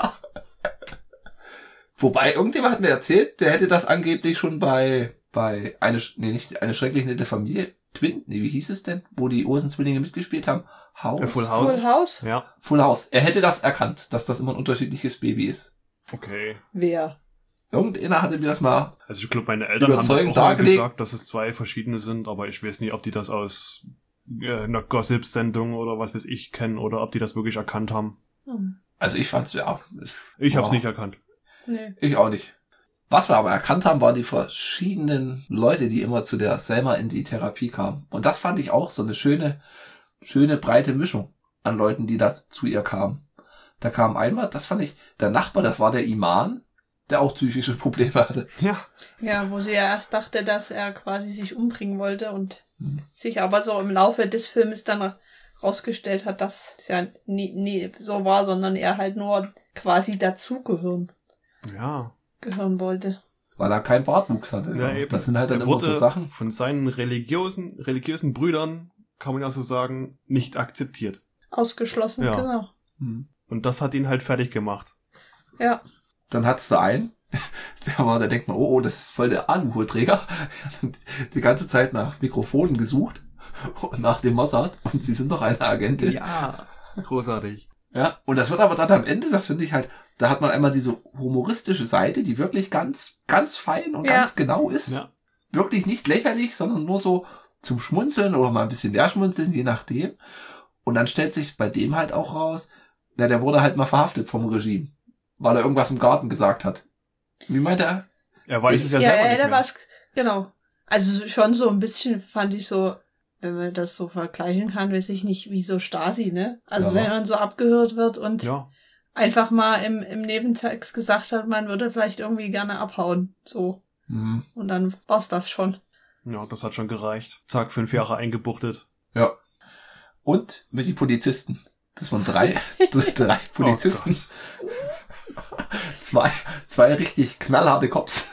Wobei, irgendjemand hat mir erzählt, der hätte das angeblich schon bei, bei eine, Sch- nee, nicht eine schrecklich nette Familie, Twin, nee, wie hieß es denn, wo die Osenzwillinge mitgespielt haben? Haus?
Ja, Full House.
Full House?
Ja,
Full House. Er hätte das erkannt, dass das immer ein unterschiedliches Baby ist.
okay.
Wer?
Irgendeiner hatte mir das mal,
Also ich glaube, meine Eltern haben das
Überzeugend
auch mal
dargelegt.
gesagt, dass es zwei verschiedene sind, aber ich weiß nicht, ob die das aus äh, einer Gossip-Sendung oder was weiß ich kennen oder ob die das wirklich erkannt haben.
Hm.
also ich fand's ja, es-
Ich hab's
boah,
nicht erkannt.
Nee.
Ich auch nicht. Was wir aber erkannt haben, waren die verschiedenen Leute, die immer zu der Selma in die Therapie kamen. Und das fand ich auch so eine schöne, schöne breite Mischung an Leuten, die da zu ihr kamen. Da kam einmal, das fand ich, der Nachbar, das war der Iman, der auch psychische Probleme hatte.
Ja.
Ja, wo sie ja erst dachte, dass er quasi sich umbringen wollte und
Hm.
sich aber so im Laufe des Filmes dann rausgestellt hat, dass es ja nie, nie so war, sondern er halt nur quasi dazugehören
Ja.
gehören wollte.
Weil er keinen Bartwuchs hatte.
Ja, eben.
Das sind halt dann
Er
immer
wurde
so Sachen.
von seinen religiösen, religiösen Brüdern, kann man ja so sagen, nicht akzeptiert.
Ausgeschlossen,
Ja.
genau.
Hm.
Und das hat ihn halt fertig gemacht.
Ja.
Dann hat's da einen, der war, da denkt man, oh, oh, das ist voll der Aluhuträger. Die ganze Zeit nach Mikrofonen gesucht und nach dem Mossad und sie sind doch eine Agentin.
Ja, großartig.
Ja, und das wird aber dann am Ende, das finde ich halt, da hat man einmal diese humoristische Seite, die wirklich ganz, ganz fein und
Ja.
ganz genau ist.
Ja.
Wirklich nicht lächerlich, sondern nur so zum Schmunzeln oder mal ein bisschen mehr schmunzeln, je nachdem. Und dann stellt sich bei dem halt auch raus, na, der wurde halt mal verhaftet vom Regime, weil er irgendwas im Garten gesagt hat. Wie meint er?
Er weiß
Ich-
es ja,
Ja,
selber
er
nicht
hätte
mehr.
was, genau. Also schon so ein bisschen fand ich so, wenn man das so vergleichen kann, weiß ich nicht, wie so Stasi, ne? Also
Ja.
wenn man so abgehört wird und
Ja,
einfach mal im, im Nebentext gesagt hat, man würde vielleicht irgendwie gerne abhauen. So.
Hm,
Und dann war's das schon.
ja, das hat schon gereicht. Zack, fünf Jahre eingebuchtet.
ja. Und mit die Polizisten. Das waren drei, drei Polizisten. zwei, zwei richtig knallharte Cops.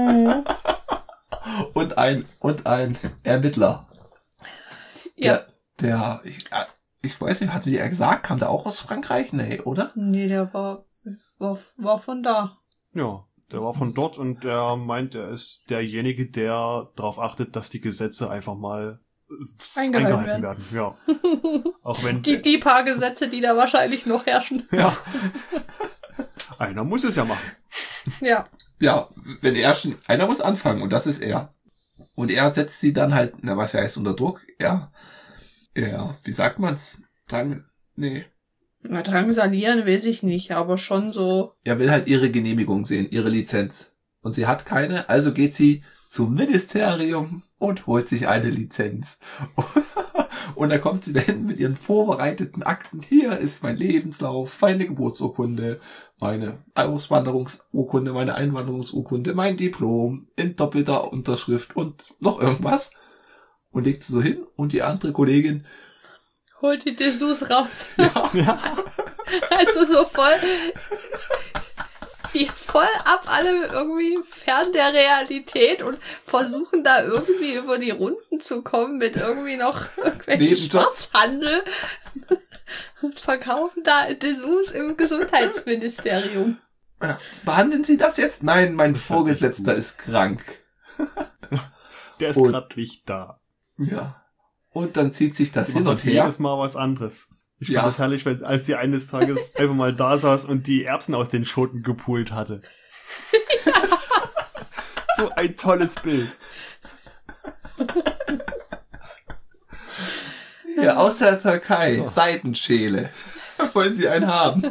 Und ein, und ein Ermittler.
Ja.
Der, der ich, äh, ich weiß nicht, hat wie er gesagt, kam der auch aus Frankreich? Nee, oder?
Nee, der war, war, war von da.
Ja, der war von dort und der meint, er ist derjenige, der darauf achtet, dass die Gesetze einfach mal äh,
Eingehalten
eingehalten werden. Ja. Auch wenn
Die, die paar Gesetze, die da wahrscheinlich noch herrschen.
ja. Einer muss es ja machen.
Ja.
Ja, wenn er schon, einer muss anfangen und das ist er. Und er setzt sie dann halt, na was heißt unter Druck? Er, er, wie sagt man's? Drang, nee.
Na, drangsalieren weiß ich nicht, aber schon so.
Er will halt ihre Genehmigung sehen, ihre Lizenz. Und sie hat keine, also geht sie zum Ministerium und holt sich eine Lizenz. Und dann kommt sie dahin mit ihren vorbereiteten Akten. Hier ist mein Lebenslauf, meine Geburtsurkunde, meine Auswanderungsurkunde, meine Einwanderungsurkunde, mein Diplom in doppelter Unterschrift und noch irgendwas. Und legt sie so hin und die andere Kollegin,
Holt die Dessous raus.
ja,
Ja.
Also so voll. Die voll ab alle irgendwie fern der Realität und versuchen da irgendwie über die Runden zu kommen mit irgendwie noch irgendwelchen
Nebenjob.
Schwarzhandel und verkaufen da Dessous im Gesundheitsministerium.
ja, behandeln Sie das jetzt? Nein, mein
Das hat
Vorgesetzter
echt gut.
ist krank.
Der ist
Und-
gerade nicht da.
Ja. Und dann zieht sich das
Die
hin
macht
und her.
jedes Mal was anderes. Ich fand
Ja.
das herrlich, wenn, als die eines Tages einfach mal da saß und die Erbsen aus den Schoten gepult hatte. So ein tolles Bild.
Ja, aus der Türkei.
Ja.
Seitenschäle. Wollen Sie einen haben?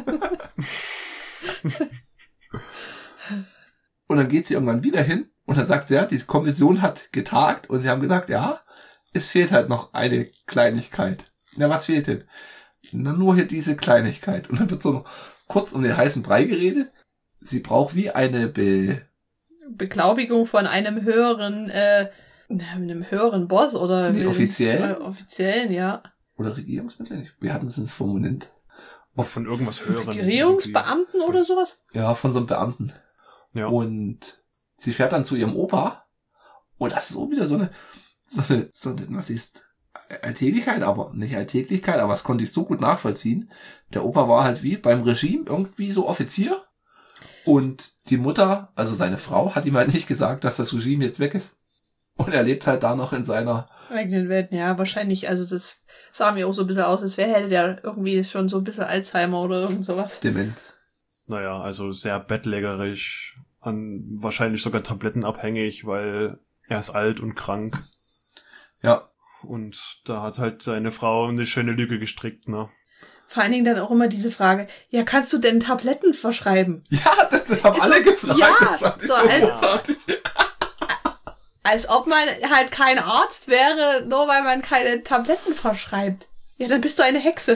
Und dann geht sie irgendwann wieder hin und dann sagt sie, ja, die Kommission hat getagt und sie haben gesagt, ja, es fehlt halt noch eine Kleinigkeit. Na, was fehlt denn? Na, nur hier diese Kleinigkeit. Und dann wird so noch kurz um den heißen Brei geredet. Sie braucht wie eine Be...
Beglaubigung von einem höheren, äh, einem höheren Boss oder
Nee, offiziell?
offiziellen, ja.
Oder Regierungsmittel? Wir hatten es ins Formulant.
Von irgendwas hören.
Regierungsbeamten oder sowas?
Ja, von so einem Beamten.
Ja.
Und sie fährt dann zu ihrem Opa. Und das ist so wieder so eine, so eine, so eine, was ist, Alltäglichkeit, aber nicht Alltäglichkeit, aber das konnte ich so gut nachvollziehen. Der Opa war halt wie beim Regime irgendwie so Offizier. Und die Mutter, also seine Frau, hat ihm halt nicht gesagt, dass das Regime jetzt weg ist. Und er lebt halt da noch in seiner,
Eigenen Welten, ja, wahrscheinlich. Also das sah mir auch so ein bisschen aus, als wäre hätte der irgendwie schon so ein bisschen Alzheimer oder irgend sowas.
Demenz.
Naja, also sehr bettlägerisch, an wahrscheinlich sogar tablettenabhängig, weil er ist alt und krank.
Ja.
Und da hat halt seine Frau eine schöne Lüge gestrickt, ne?
Vor allen Dingen dann auch immer diese Frage, ja, kannst du denn Tabletten verschreiben?
Ja, das, das haben
Ist
alle
so-
gefragt.
ja,
das fand ich
so als-
großartig.
Als ob man halt kein Arzt wäre, nur weil man keine Tabletten verschreibt. Ja, dann bist du eine Hexe.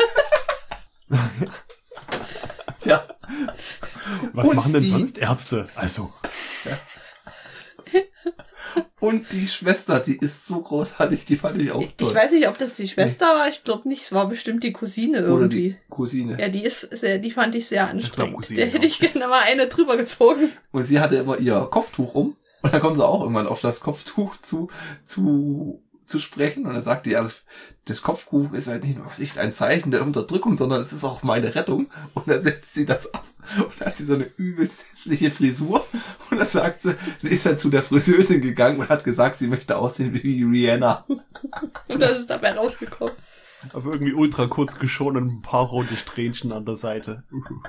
Ja.
Was
Und
machen denn
die-
sonst Ärzte? Also,
Und die Schwester, die ist so großartig, die fand ich auch toll.
Ich weiß nicht, ob das die Schwester nee. war, ich glaube nicht, es war bestimmt die Cousine irgendwie.
Oder die Cousine.
Ja, die ist sehr, die fand ich sehr anstrengend. Ich glaub,
Cousine,
Der hätte ich gerne mal eine drüber gezogen.
Und sie hatte immer ihr Kopftuch um und dann kommen sie auch irgendwann auf das Kopftuch zu, zu, zu sprechen und dann sagt die, ja, das, das Kopftuch ist halt nicht nur was ich, ein Zeichen der Unterdrückung, sondern es ist auch meine Rettung. Und dann setzt sie das ab und dann hat sie so eine übelst hässliche Frisur und dann sagt sie, sie ist dann zu der Friseurin gegangen und hat gesagt, sie möchte aussehen wie Rihanna.
Und das ist dabei rausgekommen.
Aber irgendwie ultra kurz geschoren und ein paar rote Strähnchen an der Seite.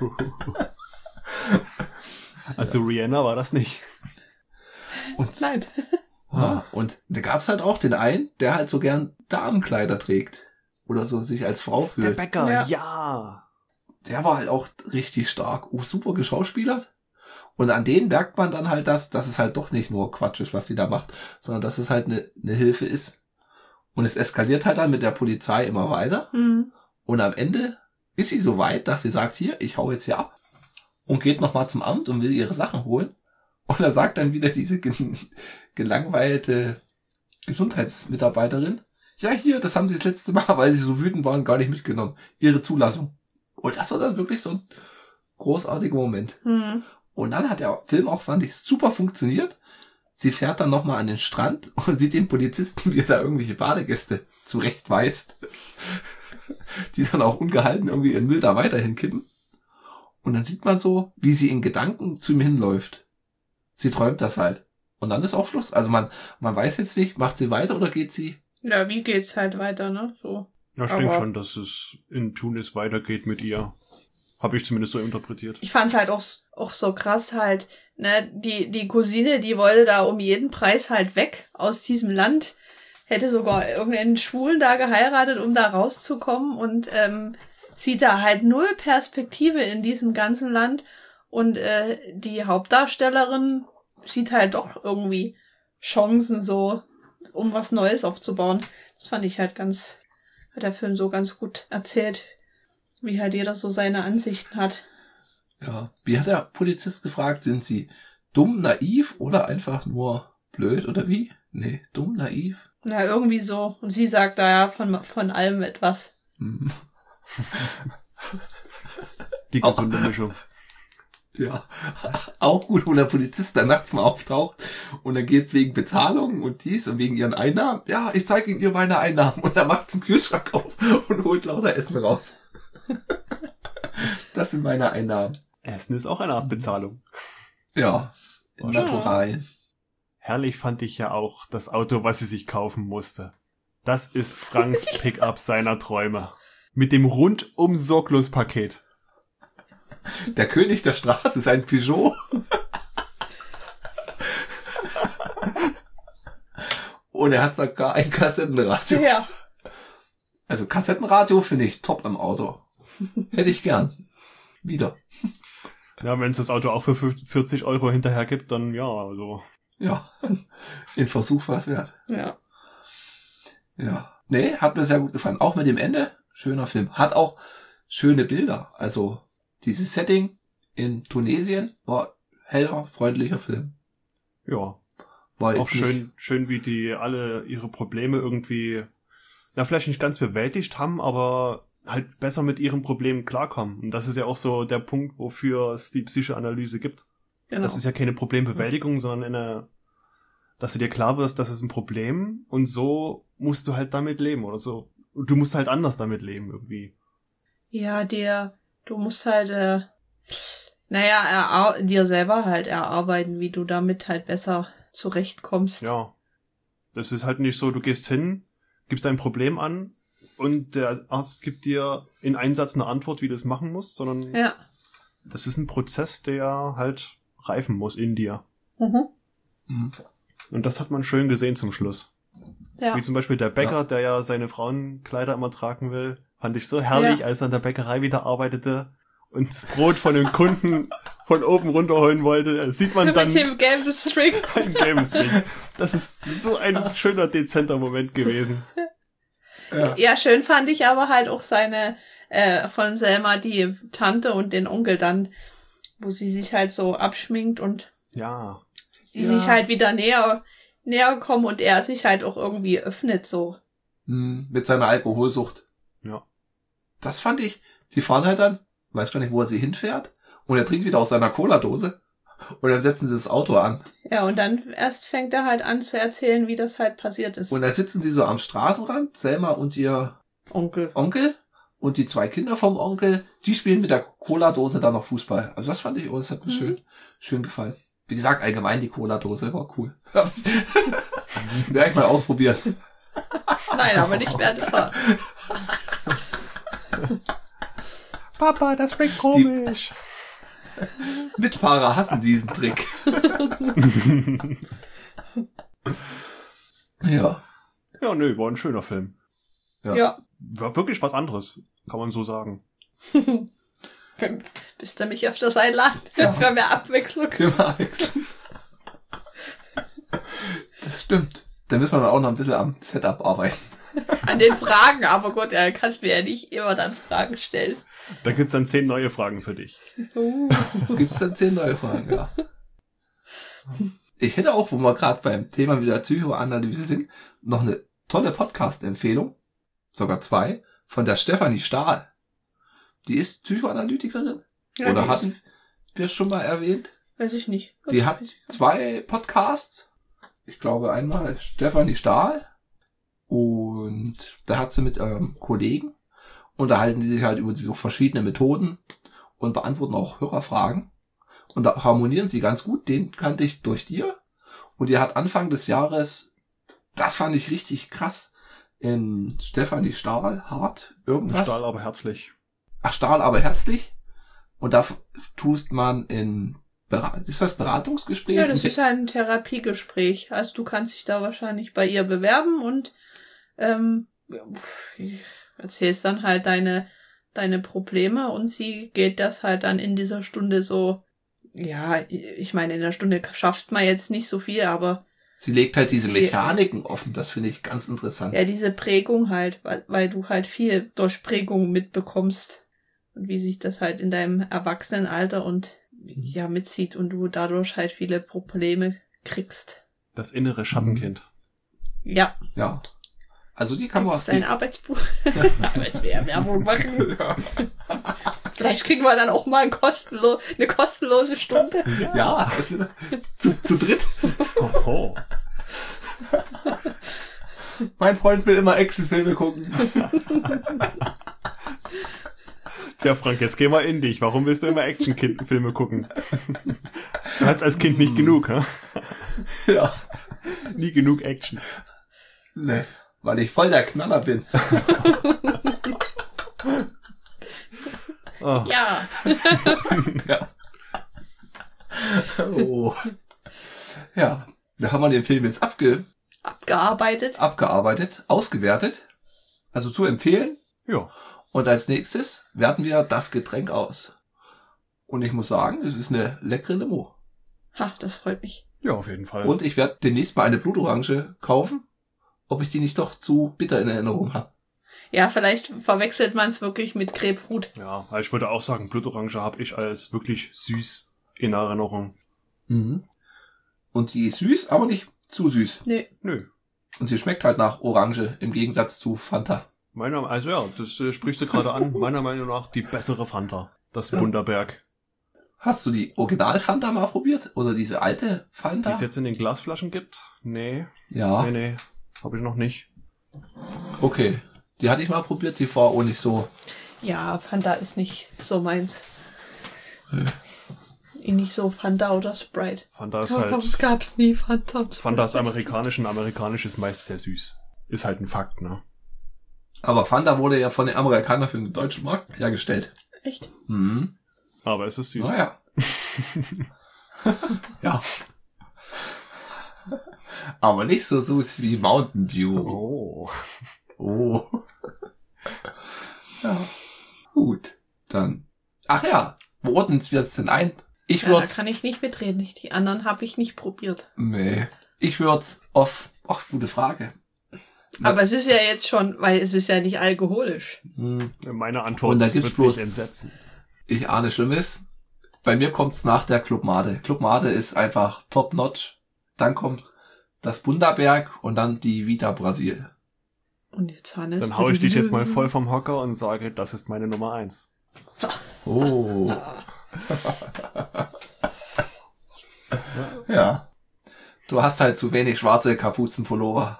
Also ja. Rihanna war das nicht.
Und nein.
Ja, und da gab's halt auch den einen, der halt so gern Damenkleider trägt. Oder so sich als Frau fühlt.
Der Bäcker, ja.
ja. Der war halt auch richtig stark. Oh, super geschauspielert. Und an denen merkt man dann halt, dass, dass es halt doch nicht nur Quatsch ist, was sie da macht, sondern dass es halt eine, eine Hilfe ist. Und es eskaliert halt dann mit der Polizei immer weiter.
Mhm.
Und am Ende ist sie so weit, dass sie sagt, hier, ich hau jetzt hier ab. Und geht nochmal zum Amt und will ihre Sachen holen. Und da sagt dann wieder diese ge- gelangweilte Gesundheitsmitarbeiterin, ja hier, das haben sie das letzte Mal, weil sie so wütend waren, gar nicht mitgenommen. Ihre Zulassung. Und das war dann wirklich so ein großartiger Moment.
Mhm.
Und dann hat der Film auch, fand ich, super funktioniert. Sie fährt dann nochmal an den Strand und sieht den Polizisten, wie er da irgendwelche Badegäste zurechtweist, die dann auch ungehalten irgendwie ihren Müll da weiterhin kippen. Und dann sieht man so, wie sie in Gedanken zu ihm hinläuft. Sie träumt das halt. Und dann ist auch Schluss. Also man, man weiß jetzt nicht, macht sie weiter oder geht sie?
Ja, wie geht's halt weiter, ne? So.
Ja, ich denke
Aber
schon, dass es in Tunis weitergeht mit ihr. Habe ich zumindest so interpretiert.
Ich fand's halt auch, auch so krass halt, ne, die, die Cousine, die wollte da um jeden Preis halt weg aus diesem Land, hätte sogar irgendeinen Schwulen da geheiratet, um da rauszukommen und ähm, sieht da halt null Perspektive in diesem ganzen Land und äh, die Hauptdarstellerin sieht halt doch irgendwie Chancen so, um was Neues aufzubauen. Das fand ich halt ganz, hat der Film so ganz gut erzählt, wie halt jeder so seine Ansichten hat.
Ja, wie hat der Polizist gefragt, sind sie dumm, naiv oder einfach nur blöd oder wie? Nee, dumm, naiv.
Na, irgendwie so. Und sie sagt da ja von, von allem etwas.
Hm.
Die gesunde Mischung.
Ja, auch gut, wo der Polizist dann nachts mal auftaucht und dann geht's wegen Bezahlung und dies und wegen ihren Einnahmen. Ja, ich zeige Ihnen ihr meine Einnahmen und dann macht's einen Kühlschrank auf und holt lauter Essen raus. Das sind meine Einnahmen.
Essen ist auch eine Art Bezahlung.
Ja, in Naturalien.
Herrlich fand ich ja auch das Auto, was sie sich kaufen musste. Das ist Franks Pickup seiner Träume. Mit dem rundum sorglos Paket.
Der König der Straße ist ein Peugeot. Und er hat sogar ein Kassettenradio.
Ja.
Also Kassettenradio finde ich top im Auto. Hätte ich gern. Wieder.
Ja, wenn es das Auto auch für vierzig Euro hinterher gibt, dann ja, also.
Ja, den Versuch war es wert.
Ja.
Ja. Nee, hat mir sehr gut gefallen. Auch mit dem Ende. Schöner Film. Hat auch schöne Bilder. Also dieses Setting in Tunesien war heller, freundlicher Film.
Ja.
War
auch schön, schön, wie die alle ihre Probleme irgendwie, ja, vielleicht nicht ganz bewältigt haben, aber halt besser mit ihren Problemen klarkommen. Und das ist ja auch so der Punkt, wofür es die Psychoanalyse gibt. Genau. Das ist ja keine Problembewältigung, mhm. sondern eine, dass du dir klar wirst, das ist ein Problem und so musst du halt damit leben oder so. Du musst halt anders damit leben irgendwie.
Ja, dir, du musst halt, äh, naja, er, dir selber halt erarbeiten, wie du damit halt besser zurechtkommst.
Ja. Das ist halt nicht so, du gehst hin, gibst dein Problem an und der Arzt gibt dir in einem Satz eine Antwort, wie du es machen musst, sondern
ja.
Das ist ein Prozess, der halt reifen muss in dir.
Mhm.
Mhm. Und das hat man schön gesehen zum Schluss.
Ja.
Wie zum Beispiel der Bäcker, ja. der ja seine Frauenkleider immer tragen will. Fand ich so herrlich, ja. als er an der Bäckerei wieder arbeitete und das Brot von den Kunden von oben runterholen wollte. Das sieht man dann.
Mit dem gelben String.
Ein gelben String. Das ist so ein schöner, dezenter Moment gewesen.
Ja. ja, schön fand ich aber halt auch seine, äh, von Selma die Tante und den Onkel dann, wo sie sich halt so abschminkt und
ja.
sie
ja.
sich halt wieder näher näher kommen und er sich halt auch irgendwie öffnet so.
Hm, mit seiner Alkoholsucht.
Ja.
Das fand ich, sie fahren halt dann, weiß gar nicht, wo er sie hinfährt, und er trinkt wieder aus seiner Cola-Dose und dann setzen sie das Auto an.
Ja, und dann erst fängt er halt an zu erzählen, wie das halt passiert ist.
Und dann sitzen die so am Straßenrand, Selma und ihr
Onkel.
Onkel und die zwei Kinder vom Onkel, die spielen mit der Cola-Dose dann noch Fußball. Also das fand ich, oh, das hat mir
Mhm.
schön, schön gefallen. Wie gesagt, allgemein die Cola-Dose war cool. Werde ich mal ausprobieren.
Nein, aber nicht während der Fahrt.
Papa, das schmeckt komisch.
Mitfahrer hassen diesen Trick. Ja.
Ja, nö, war ein schöner Film.
Ja.
Ja.
War wirklich was anderes, kann man so sagen.
Bist du mich öfters einladen?
Ja.
Für mehr Abwechslung.
Können wir abwechseln. Das stimmt. Dann müssen wir dann auch noch ein bisschen am Setup arbeiten.
An den Fragen, aber gut, er kannst mir ja nicht immer dann Fragen stellen.
Da gibt's dann zehn neue Fragen für dich.
Uh.
Gibt's dann zehn neue Fragen, ja. Ich hätte auch, wo wir gerade beim Thema wieder Psychoanalyse sind, noch eine tolle Podcast-Empfehlung, sogar zwei, von der Stefanie Stahl. Die ist Psychoanalytikerin.
Ja,
Oder
die
hatten wir es schon mal erwähnt?
Weiß ich nicht.
Die
Was
hat
weiß ich.
zwei Podcasts. Ich glaube einmal Stefanie Stahl und da hat sie mit ähm, Kollegen, unterhalten die sich halt über so verschiedene Methoden und beantworten auch Hörerfragen. Und da harmonieren sie ganz gut. Den kannte ich durch dir. Und die hat Anfang des Jahres, das fand ich richtig krass, in Stefanie Stahl, Hart, irgendwas.
Stahl, aber herzlich.
Ach, Stahl, aber herzlich. Und da f- tust man in, Bera- ist das Beratungsgespräch?
Ja, das ist ein Therapiegespräch. Also du kannst dich da wahrscheinlich bei ihr bewerben und ähm, erzählst dann halt deine deine Probleme und sie geht das halt dann in dieser Stunde so, ja, ich meine, in der Stunde schafft man jetzt nicht so viel, aber
Sie legt halt diese
Sie-
Mechaniken offen, das finde ich ganz interessant.
ja, diese Prägung halt, weil, weil du halt viel durch Prägung mitbekommst und wie sich das halt in deinem Erwachsenenalter und ja mitzieht und du dadurch halt viele Probleme kriegst.
Das innere Schattenkind.
Ja,
Ja. Also die kann man
das ist ein Arbeitsbuch. Aber es wäre Werbung machen.
ja.
Vielleicht kriegen wir dann auch mal ein kostenlo- eine kostenlose Stunde.
ja, zu, zu dritt.
Oho.
Mein Freund will immer Actionfilme gucken.
Tja, Frank, jetzt geh mal in dich. Warum willst du immer Action-Filme gucken? Du hattest als Kind nicht genug, hä?
ja.
Nie genug Action.
Nee, weil ich voll der Knaller bin.
Oh.
Ja.
ja. Oh. Ja, da haben wir den Film jetzt abge
Abgearbeitet.
abgearbeitet, ausgewertet. Also zu empfehlen.
Ja.
Und als nächstes werten wir das Getränk aus. Und ich muss sagen, es ist eine leckere Limo.
Ha, das freut mich.
Ja, auf jeden Fall.
Und ich werde demnächst mal eine Blutorange kaufen, ob ich die nicht doch zu bitter in Erinnerung habe.
Ja, vielleicht verwechselt man es wirklich mit Grapefruit.
Ja, ich würde auch sagen, Blutorange habe ich als wirklich süß in Erinnerung.
Mhm. Und die ist süß, aber nicht zu süß.
Nee.
Nö.
Und sie schmeckt halt nach Orange im Gegensatz zu Fanta.
Meiner, also ja, das äh, sprichst du gerade an. Meiner Meinung nach die bessere Fanta. Das
Ja.
Bunderberg.
Hast du die Original-Fanta mal probiert? Oder diese alte Fanta?
Die es jetzt in den Glasflaschen gibt? Nee,
Ja,
nee, nee. Habe ich noch nicht.
okay. Die hatte ich mal probiert, die war auch nicht so.
Ja, Fanta ist nicht so meins.
Äh.
Nicht so Fanta oder Sprite.
Fanta ist
Aber
halt...
es gab's nie Fanta. und
Fanta ist
Sprite.
amerikanisch und amerikanisch ist meist sehr süß. Ist halt ein Fakt, ne?
Aber Fanta wurde ja von den Amerikanern für den deutschen Markt hergestellt.
Echt?
Mhm.
Aber es ist süß.
Naja. ja. Aber nicht so süß wie Mountain Dew.
Oh.
Oh. ja. Gut. Dann. Ach ja. Wo ordnen wir es denn ein? Ich
Ja, da
würd's.
kann ich nicht mitreden. Die anderen habe ich nicht probiert.
nee. Ich würd's auf. Ach, gute Frage. Na-
Aber es ist ja jetzt schon, weil es ist ja nicht alkoholisch.
Hm,
Meine Antwort
Und da gibt's
wird
bloß-
dich entsetzen.
Ich ahne Schlimmes. Bei mir kommt's nach der Club Mate. Club Mate ist einfach top notch. Dann kommt das Bundaberg und dann die Vita Brasil.
Und jetzt Hannes.
Dann hau ich dich jetzt mal voll vom Hocker und sage, das ist meine Nummer eins.
Oh. Ja. Du hast halt zu wenig schwarze Kapuzenpullover.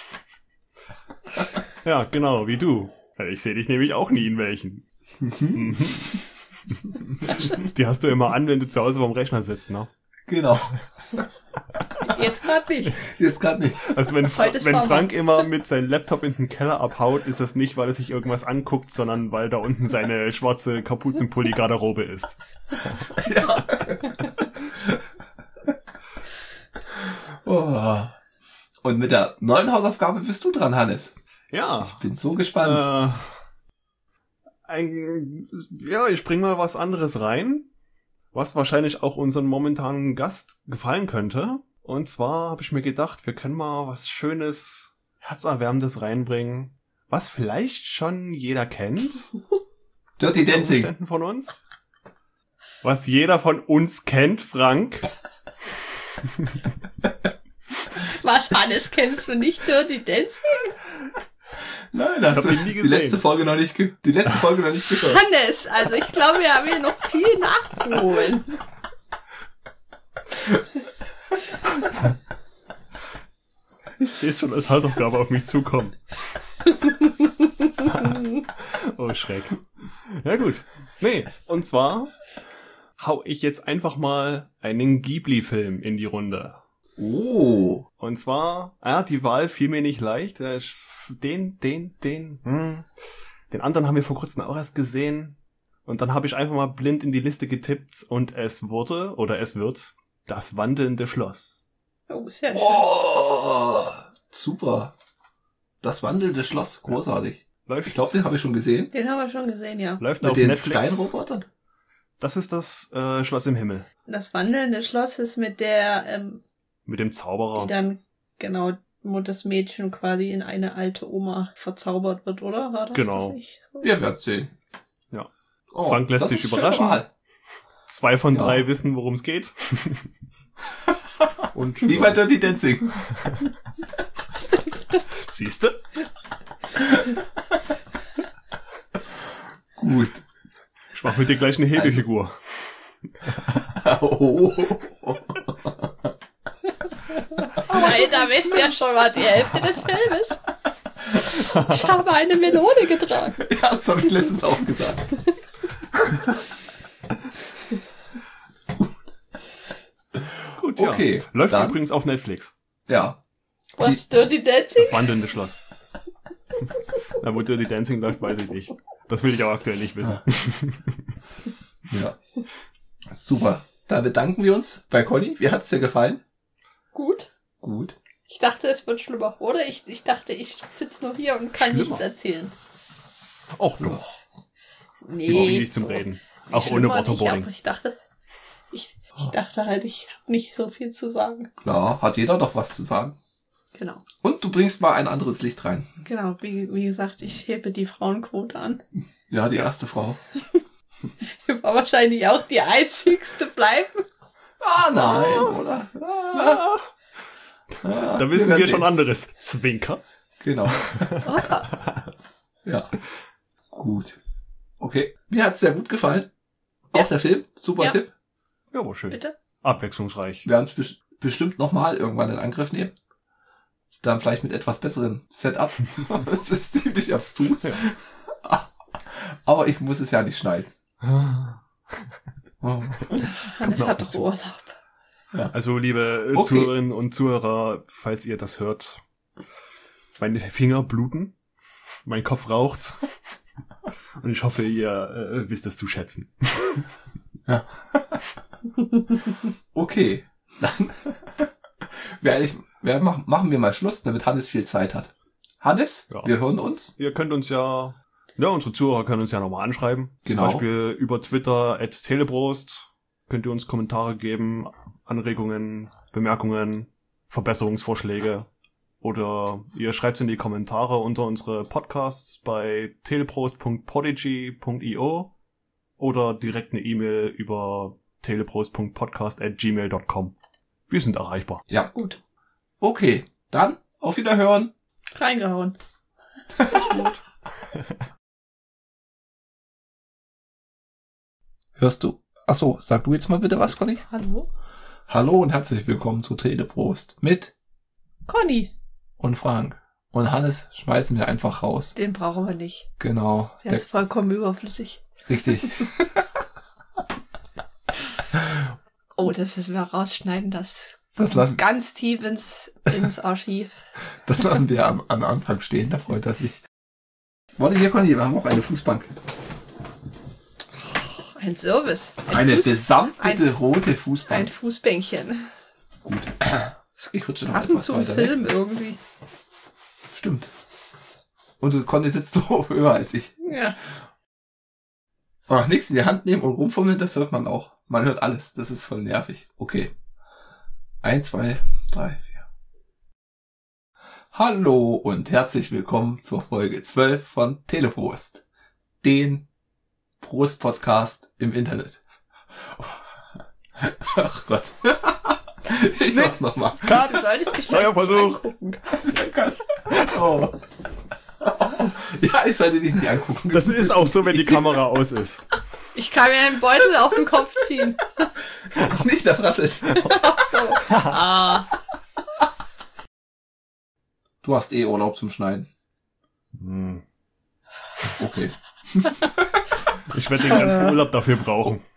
Ja, genau, wie du. Ich sehe dich nämlich auch nie in welchen. Mhm. Die hast du immer an, wenn du zu Hause beim Rechner sitzt, ne?
Genau.
Jetzt gerade nicht.
Jetzt gerade nicht.
Also wenn, Fra-
Heute ist
wenn
Sommer.
Frank immer mit seinem Laptop in den Keller abhaut, ist das nicht, weil er sich irgendwas anguckt, sondern weil da unten seine schwarze Kapuzenpulli-Garderobe ist.
Ja. Oh. Und mit der neuen Hausaufgabe bist du dran, Hannes.
Ja.
Ich bin so gespannt.
Äh, ein, ja, ich bring mal was anderes rein, was wahrscheinlich auch unseren momentanen Gast gefallen könnte. Und zwar habe ich mir gedacht, wir können mal was Schönes, Herzerwärmendes reinbringen, was vielleicht schon jeder kennt.
Dirty
unter
Dancing.
Umständen von uns. Was jeder von uns kennt, Frank.
Was, Hannes, kennst du nicht Dirty Dancing?
Nein, das
Ich hab
hast
ihn
du
nie
die
gesehen.
letzte Folge noch nicht ge- die letzte Folge noch nicht gehört.
Hannes, also ich glaube, wir haben hier noch viel nachzuholen.
Ich sehe es schon als Hausaufgabe auf mich zukommen. Oh, Schreck. Ja gut. Nee, und zwar hau ich jetzt einfach mal einen Ghibli-Film in die Runde.
Oh.
Und zwar, ja, die Wahl fiel mir nicht leicht. Äh, Den, den, den, hm. Den anderen haben wir vor kurzem auch erst gesehen. Und dann habe ich einfach mal blind in die Liste getippt und es wurde, oder es wird, Das wandelnde Schloss.
Oh, sehr schön.
Oh. Super. Das wandelnde Schloss. Großartig.
Läuft,
Ich glaube, den habe ich schon gesehen.
Den haben wir schon gesehen, ja.
läuft
Mit
auf
den
Netflix.
Steinrobotern.
Das ist das äh, Schloss im Himmel.
Das wandelnde Schloss ist mit der, ähm,
Mit dem Zauberer.
die dann, genau, wo das Mädchen quasi in eine alte Oma verzaubert wird, oder? War das
Genau.
das nicht so?
Wir werden sehen.
Ja.
Oh,
Frank lässt
das
sich
ist eine
überraschen.
schöne Wahl.
Zwei von
Ja.
drei wissen, worum es geht. Und
Wie bei Dirty Dancing.
Stimmt.
siehste?
Gut.
Ich mach mit dir gleich eine Hebefigur.
Oh.
Weil da wisst ja schon mal die Hälfte des Filmes. Ich habe eine Melone getragen.
Ja, das habe ich letztens auch gesagt.
Gut, ja.
Okay,
Läuft
dann-
übrigens auf Netflix.
Ja.
Was, Dirty Dancing?
Das wandelnde Schloss. Na, wo Dirty Dancing läuft, weiß ich nicht. Das will ich auch aktuell nicht wissen.
Ja. Super. Da bedanken wir uns bei Conny. Wie hat's dir gefallen?
Gut.
Gut.
Ich dachte, es wird schlimmer. Oder ich, ich dachte, ich sitze nur hier und kann
Schlimmer.
nichts erzählen.
Och doch.
Nee.
Ich bin nicht zum Reden. Auch ohne
Schlimmer nicht,
Waterboarding.
aber ich dachte, ich, ich dachte halt, ich habe nicht so viel zu sagen.
Klar, hat jeder doch was zu sagen.
Genau.
Und du bringst mal ein anderes Licht rein.
Genau, wie, wie gesagt, ich hebe die Frauenquote an.
Ja, die erste Frau.
Ich war wahrscheinlich auch die einzigste bleiben.
Ah, nein, oder? Ah,
Da
wir
wissen
werden
wir schon
sehen.
anderes. Zwinker.
Genau. Ja. Gut. Okay. Mir hat's sehr gut gefallen.
Ja.
Auch der Film. Super
Ja.
Tipp.
Ja, war schön.
Bitte?
Abwechslungsreich.
Wir werden es bes- bestimmt nochmal irgendwann in Angriff nehmen. Dann vielleicht mit etwas besserem Setup. Das ist ziemlich abstrus.
Ja.
Aber ich muss es ja nicht schneiden. Oh.
Hannes
mir
hat
auch
doch
dazu.
Urlaub.
Also, liebe äh,
Okay.
Zuhörerinnen und Zuhörer, falls ihr das hört, meine Finger bluten, mein Kopf raucht und ich hoffe, ihr äh, wisst es zu schätzen.
Okay. Dann werde ich, werde, machen, machen wir mal Schluss, damit Hannes viel Zeit hat. Hannes,
Ja.
wir hören uns.
Ihr könnt uns ja, ja, unsere Zuhörer können uns ja nochmal anschreiben.
Genau.
Zum Beispiel über Twitter at Teleprost könnt ihr uns Kommentare geben, Anregungen, Bemerkungen, Verbesserungsvorschläge. Oder ihr schreibt es in die Kommentare unter unsere Podcasts bei teleprost punkt podigy punkt io oder direkt eine E-Mail über teleprost punkt podcast at gmail punkt com. Wir sind erreichbar.
Ja.
Gut.
Okay, dann auf Wiederhören.
Reingehauen.
Gut.
Hörst du? Achso, sag du jetzt mal bitte was, Conny.
Hallo?
Hallo und herzlich willkommen zu Teleprost mit
Conny.
und Frank. Und Hannes schmeißen wir einfach raus.
Den brauchen wir nicht.
Genau.
Der ist vollkommen überflüssig.
Richtig.
Oh, das müssen wir rausschneiden, das,
Das lassen,
ganz tief ins, ins Archiv.
das lassen wir am, am Anfang stehen, da freut er sich. Warte, hier, Conny, wir haben auch eine Fußbank.
Ein Service. Ein
Eine
Fuß,
besamtete
ein-
rote Fußbank.
ein Fußbänkchen.
Gut. Ich rutsche noch
Passend
etwas
zum
weiter
Film
weg.
irgendwie.
Stimmt. Und du Conny sitzt so höher als ich.
Ja.
Ach, nichts in die Hand nehmen und rumfummeln, das hört man auch. Man hört alles. Das ist voll nervig. Okay. Eins, zwei, drei, vier. Hallo und herzlich willkommen zur Folge zwölf von Teleprost. Den Prost-Podcast im Internet. Ach Gott. Ich mach's nochmal.
Cut!
Du solltest mich
Neuer
vielleicht
Versuch.
angucken.
Oh. Ja, ich sollte dich nicht angucken.
Das ist auch so, wenn die Kamera aus ist.
Ich kann mir einen Beutel auf den Kopf ziehen.
Nicht, das raschelt.
Ach so. Ah.
Du hast eh Urlaub zum Schneiden.
Hm.
Okay.
Ich werde den ganzen Urlaub dafür brauchen.